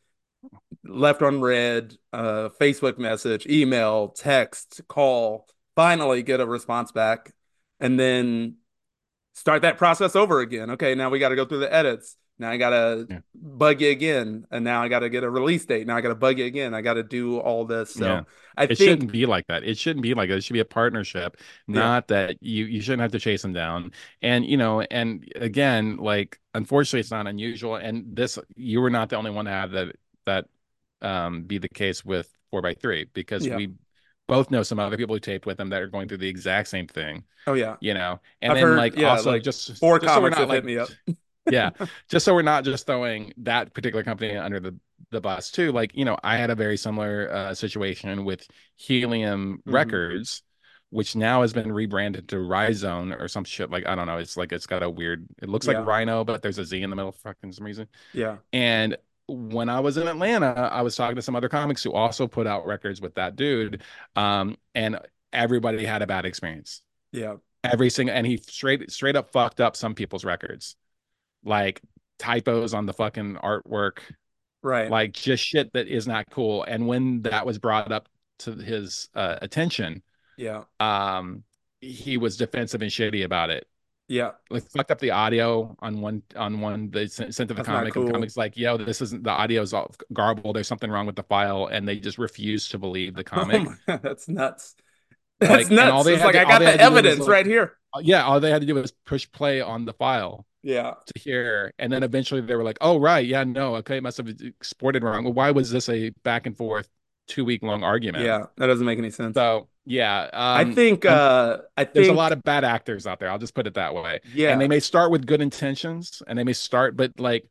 Speaker 2: left on read, uh, Facebook message, email, text, call, finally get a response back, and then start that process over again. Okay, now we got to go through the edits. Now I got to
Speaker 1: Yeah.
Speaker 2: bug you again, and now I got to get a release date. Now I got to bug you again. I got to do all this.
Speaker 1: Yeah.
Speaker 2: So I
Speaker 1: It
Speaker 2: think,
Speaker 1: shouldn't be like that. It shouldn't be like that. It should be a partnership,
Speaker 2: yeah,
Speaker 1: not that you you shouldn't have to chase them down. And you know, and again, like unfortunately it's not unusual. And this you were not the only one to have that that um be the case with four by three because
Speaker 2: yeah,
Speaker 1: we both know some other people who taped with them that are going through the exact same thing,
Speaker 2: oh yeah.
Speaker 1: you know. And
Speaker 2: I've
Speaker 1: then
Speaker 2: heard,
Speaker 1: like
Speaker 2: yeah,
Speaker 1: also
Speaker 2: like
Speaker 1: just
Speaker 2: four
Speaker 1: just so we're
Speaker 2: comics
Speaker 1: not
Speaker 2: have hit
Speaker 1: like
Speaker 2: me up.
Speaker 1: yeah, just so we're not just throwing that particular company under the the bus too. Like, you know, I had a very similar uh, situation with Helium
Speaker 2: Hmm.
Speaker 1: Records, which now has been rebranded to Rhizone or some shit. Like, I don't know. It's like it's got a weird. It looks like
Speaker 2: Yeah,
Speaker 1: Rhino, but there's a Z in the middle for fucking some reason.
Speaker 2: yeah,
Speaker 1: And when I was in Atlanta, I was talking to some other comics who also put out records with that dude, um, and everybody had a bad experience.
Speaker 2: yeah,
Speaker 1: Every single, and he straight straight up fucked up some people's records, like typos on the fucking artwork,
Speaker 2: right,
Speaker 1: like just shit that is not cool. And when that was brought up to his uh, attention,
Speaker 2: yeah,
Speaker 1: um, he was defensive and shitty about it.
Speaker 2: yeah.
Speaker 1: Like fucked up the audio on one on one they sent, sent to the
Speaker 2: That's not
Speaker 1: comic, and the
Speaker 2: cool.
Speaker 1: comic's like, yo, this isn't the audio's all garbled. There's something wrong with the file, and they just refused to believe the
Speaker 2: Oh
Speaker 1: comic.
Speaker 2: my God, that's nuts. That's
Speaker 1: Like, and all
Speaker 2: nuts.
Speaker 1: they
Speaker 2: It's
Speaker 1: had
Speaker 2: like
Speaker 1: to
Speaker 2: I
Speaker 1: all
Speaker 2: got
Speaker 1: they
Speaker 2: the
Speaker 1: had to do was
Speaker 2: evidence
Speaker 1: like,
Speaker 2: right here.
Speaker 1: yeah, all they had to do was push play on the file
Speaker 2: Yeah.
Speaker 1: to hear. And then eventually they were like, oh, right. Yeah, no. Okay. It must have exported wrong. Well, why was this a back and forth two week long argument?
Speaker 2: Yeah, that doesn't make any sense.
Speaker 1: So, yeah.
Speaker 2: I
Speaker 1: Um,
Speaker 2: think
Speaker 1: un-
Speaker 2: uh I
Speaker 1: there's a lot
Speaker 2: think
Speaker 1: of bad actors out there. I'll just put it that way. And they
Speaker 2: yeah.
Speaker 1: may start with good intentions and they may start, but like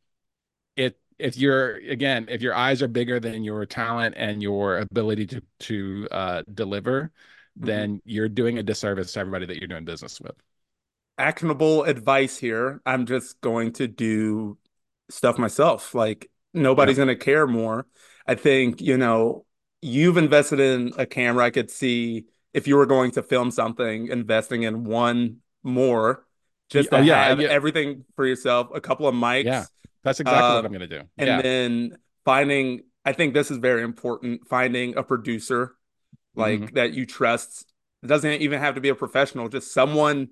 Speaker 1: it, if you're again, if your eyes are bigger than your talent and your ability to to uh, deliver,
Speaker 2: Mhm.
Speaker 1: then you're doing a disservice to everybody that you're doing business with.
Speaker 2: Actionable advice here. I'm just going to do stuff myself. Like nobody's
Speaker 1: Yep.
Speaker 2: going to care more. I think, you know, you've invested in a camera. I could see if you were going to film something, investing in one more
Speaker 1: Y-
Speaker 2: just
Speaker 1: Oh
Speaker 2: to
Speaker 1: yeah,
Speaker 2: have
Speaker 1: yeah,
Speaker 2: everything for yourself, a couple of
Speaker 1: yeah.
Speaker 2: mics,
Speaker 1: That's exactly what I'm
Speaker 2: um,
Speaker 1: gonna do.
Speaker 2: and
Speaker 1: Yeah.
Speaker 2: then finding, I think this is very important, finding a producer
Speaker 1: Hmm.
Speaker 2: like that you trust. It doesn't even have to be a professional, just someone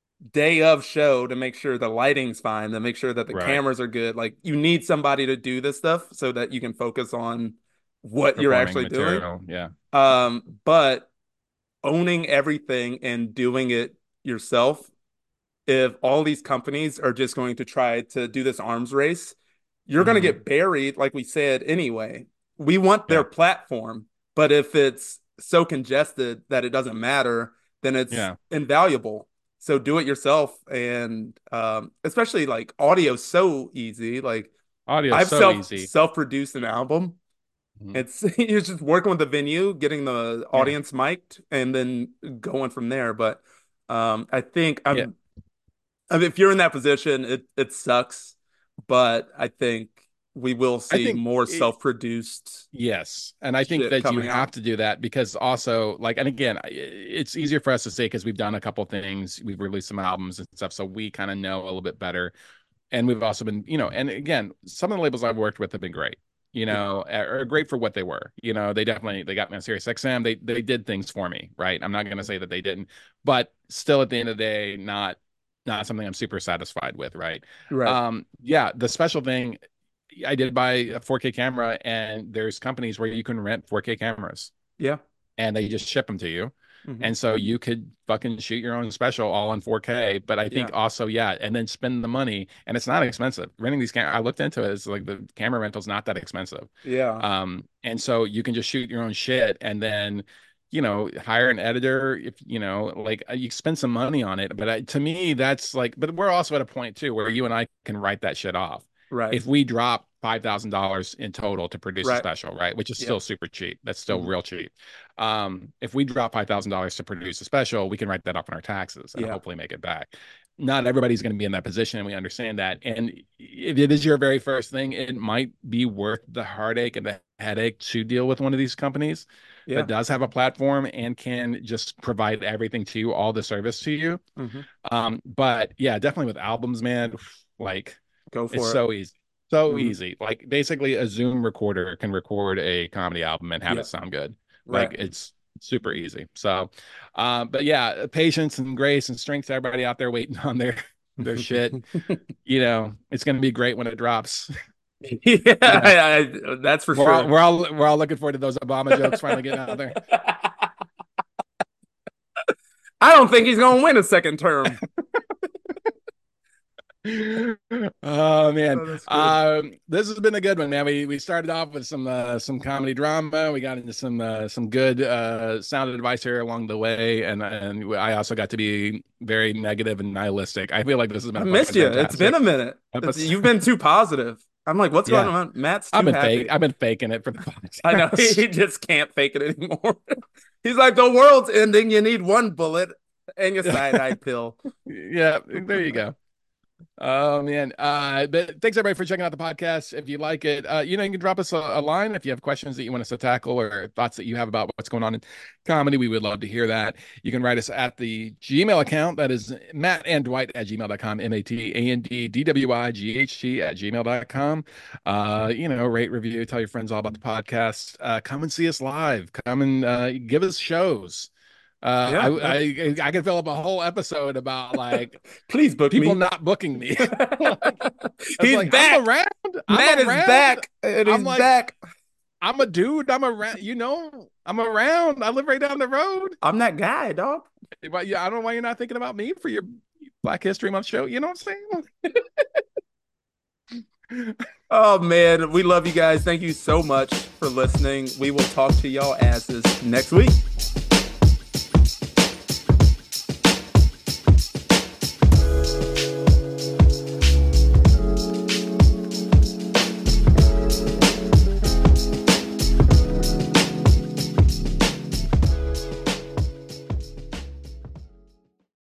Speaker 2: day of show to make sure the lighting's fine, to make sure that the
Speaker 1: Right.
Speaker 2: cameras are good. Like you need somebody to do this stuff so that you can focus on what you're
Speaker 1: Performing
Speaker 2: actually doing.
Speaker 1: material. Yeah.
Speaker 2: Um, but owning everything and doing it yourself, if all these companies are just going to try to do this arms race, you're going to
Speaker 1: Hmm.
Speaker 2: get buried, like we said, anyway. We want their
Speaker 1: Yeah.
Speaker 2: platform, but if it's so congested that it doesn't matter, then it's
Speaker 1: Yeah.
Speaker 2: invaluable. So do it yourself, and um, especially like audio's so easy. Like
Speaker 1: Audio is
Speaker 2: I've
Speaker 1: so
Speaker 2: self
Speaker 1: easy.
Speaker 2: self produced an album.
Speaker 1: Mhm.
Speaker 2: It's you're just working with the venue, getting the
Speaker 1: Yeah.
Speaker 2: audience mic'd, and then going from there. But um, I think
Speaker 1: Yeah.
Speaker 2: I'm. I mean, if you're in that position, it it sucks, but I think we will
Speaker 1: I
Speaker 2: see
Speaker 1: think
Speaker 2: more
Speaker 1: it,
Speaker 2: self-produced
Speaker 1: yes. And I think
Speaker 2: shit
Speaker 1: that you
Speaker 2: coming
Speaker 1: have
Speaker 2: out.
Speaker 1: to do that because also, like, and again, I- it's easier for us to say because we've done a couple things, we've released some albums and stuff, so we kind of know a little bit better. And we've also been, you know, and again, some of the labels I've worked with have been great, you
Speaker 2: Yeah,
Speaker 1: know, are great for what they were. You know, they definitely they got me on Sirius X M. They they did things for me, right? I'm not going to say that they didn't, but still at the end of the day, not not something I'm super satisfied with, right?
Speaker 2: right.
Speaker 1: Um, yeah, the special thing I did buy a four K camera, and there's companies where you can rent four K cameras
Speaker 2: Yeah.
Speaker 1: and they just ship them to you.
Speaker 2: Hmm.
Speaker 1: And so you could fucking shoot your own special all in four K. But I
Speaker 2: Yeah.
Speaker 1: think also, yeah, and then spend the money. And it's not expensive. Renting these cam I looked into it. It's like the camera rental's not that expensive.
Speaker 2: Yeah.
Speaker 1: Um, and so you can just shoot your own shit and then, you know, hire an editor if you know, like uh, you spend some money on it. But I, to me, that's like, but we're also at a point too where you and I can write that shit off.
Speaker 2: Right.
Speaker 1: If we drop five thousand dollars in total to produce a
Speaker 2: Right.
Speaker 1: special, right? Which is
Speaker 2: Yeah.
Speaker 1: still super cheap. That's still
Speaker 2: Hmm.
Speaker 1: real cheap. Um, if we drop five thousand dollars to produce a special, we can write that off on our taxes and
Speaker 2: Yeah.
Speaker 1: hopefully make it back. Not everybody's going to be in that position, and we understand that. And if it is your very first thing, it might be worth the heartache and the headache to deal with one of these companies that
Speaker 2: Yeah.
Speaker 1: does have a platform and can just provide everything to you, all the service to you.
Speaker 2: Hmm.
Speaker 1: Um, but yeah, definitely with albums, man, like
Speaker 2: Go
Speaker 1: it's
Speaker 2: for it.
Speaker 1: so easy. So
Speaker 2: Hmm.
Speaker 1: easy. Like basically a Zoom recorder can record a comedy album and have
Speaker 2: Yeah.
Speaker 1: it sound good. Like
Speaker 2: Right.
Speaker 1: it's super easy. So uh, but yeah, patience and grace and strength to everybody out there waiting on their their shit. You know, it's gonna be great when it drops.
Speaker 2: Yeah,
Speaker 1: You know,
Speaker 2: I, I, that's for
Speaker 1: we're all
Speaker 2: sure.
Speaker 1: we're all we're all looking forward to those Obama jokes finally getting out there.
Speaker 2: I don't think he's gonna win a second term.
Speaker 1: Oh man,
Speaker 2: Oh, that's good.
Speaker 1: um, this has been a good one, man. We we started off with some uh, some comedy drama. We got into some uh, some good uh, sound advice here along the way, and and I also got to be very negative and nihilistic. I feel like this has been
Speaker 2: I
Speaker 1: a
Speaker 2: missed
Speaker 1: fucking
Speaker 2: you. It's been
Speaker 1: fantastic
Speaker 2: a minute. It's,
Speaker 1: episode.
Speaker 2: you've been too positive. I'm like, what's going
Speaker 1: Yeah,
Speaker 2: on? Matt's
Speaker 1: I've
Speaker 2: too
Speaker 1: been fake.
Speaker 2: happy.
Speaker 1: I've been faking it for the
Speaker 2: I know
Speaker 1: podcast.
Speaker 2: he just can't fake it anymore. He's like, the world's ending. You need one bullet and your cyanide pill.
Speaker 1: Yeah, there you go. Oh man. Uh, but thanks everybody for checking out the podcast. If you like it, uh, you know, you can drop us a, a line if you have questions that you want us to tackle or thoughts that you have about what's going on in comedy. We would love to hear that. You can write us at the Gmail account that is Matt and Dwight at gmail dot com, M A T A N D D W I G H T at gmail dot com. Uh, you know, rate, review, tell your friends all about the podcast. Uh, come and see us live. Come and uh, give us shows. Uh, I,
Speaker 2: Yeah, that's
Speaker 1: I I could fill up a whole episode about like
Speaker 2: please book
Speaker 1: people
Speaker 2: me.
Speaker 1: not booking me. Like, it's
Speaker 2: He's
Speaker 1: like I'm
Speaker 2: back.
Speaker 1: around. I'm
Speaker 2: Matt is
Speaker 1: around.
Speaker 2: back. And he's
Speaker 1: I'm like
Speaker 2: back.
Speaker 1: I'm a dude. I'm around. You know, I'm around. I live right down the road.
Speaker 2: I'm that guy, dog.
Speaker 1: But yeah, I don't know why you're not thinking about me for your Black History Month show. You know what I'm saying?
Speaker 2: Oh man, we love you guys. Thank you so much for listening. We will talk to y'all asses next week.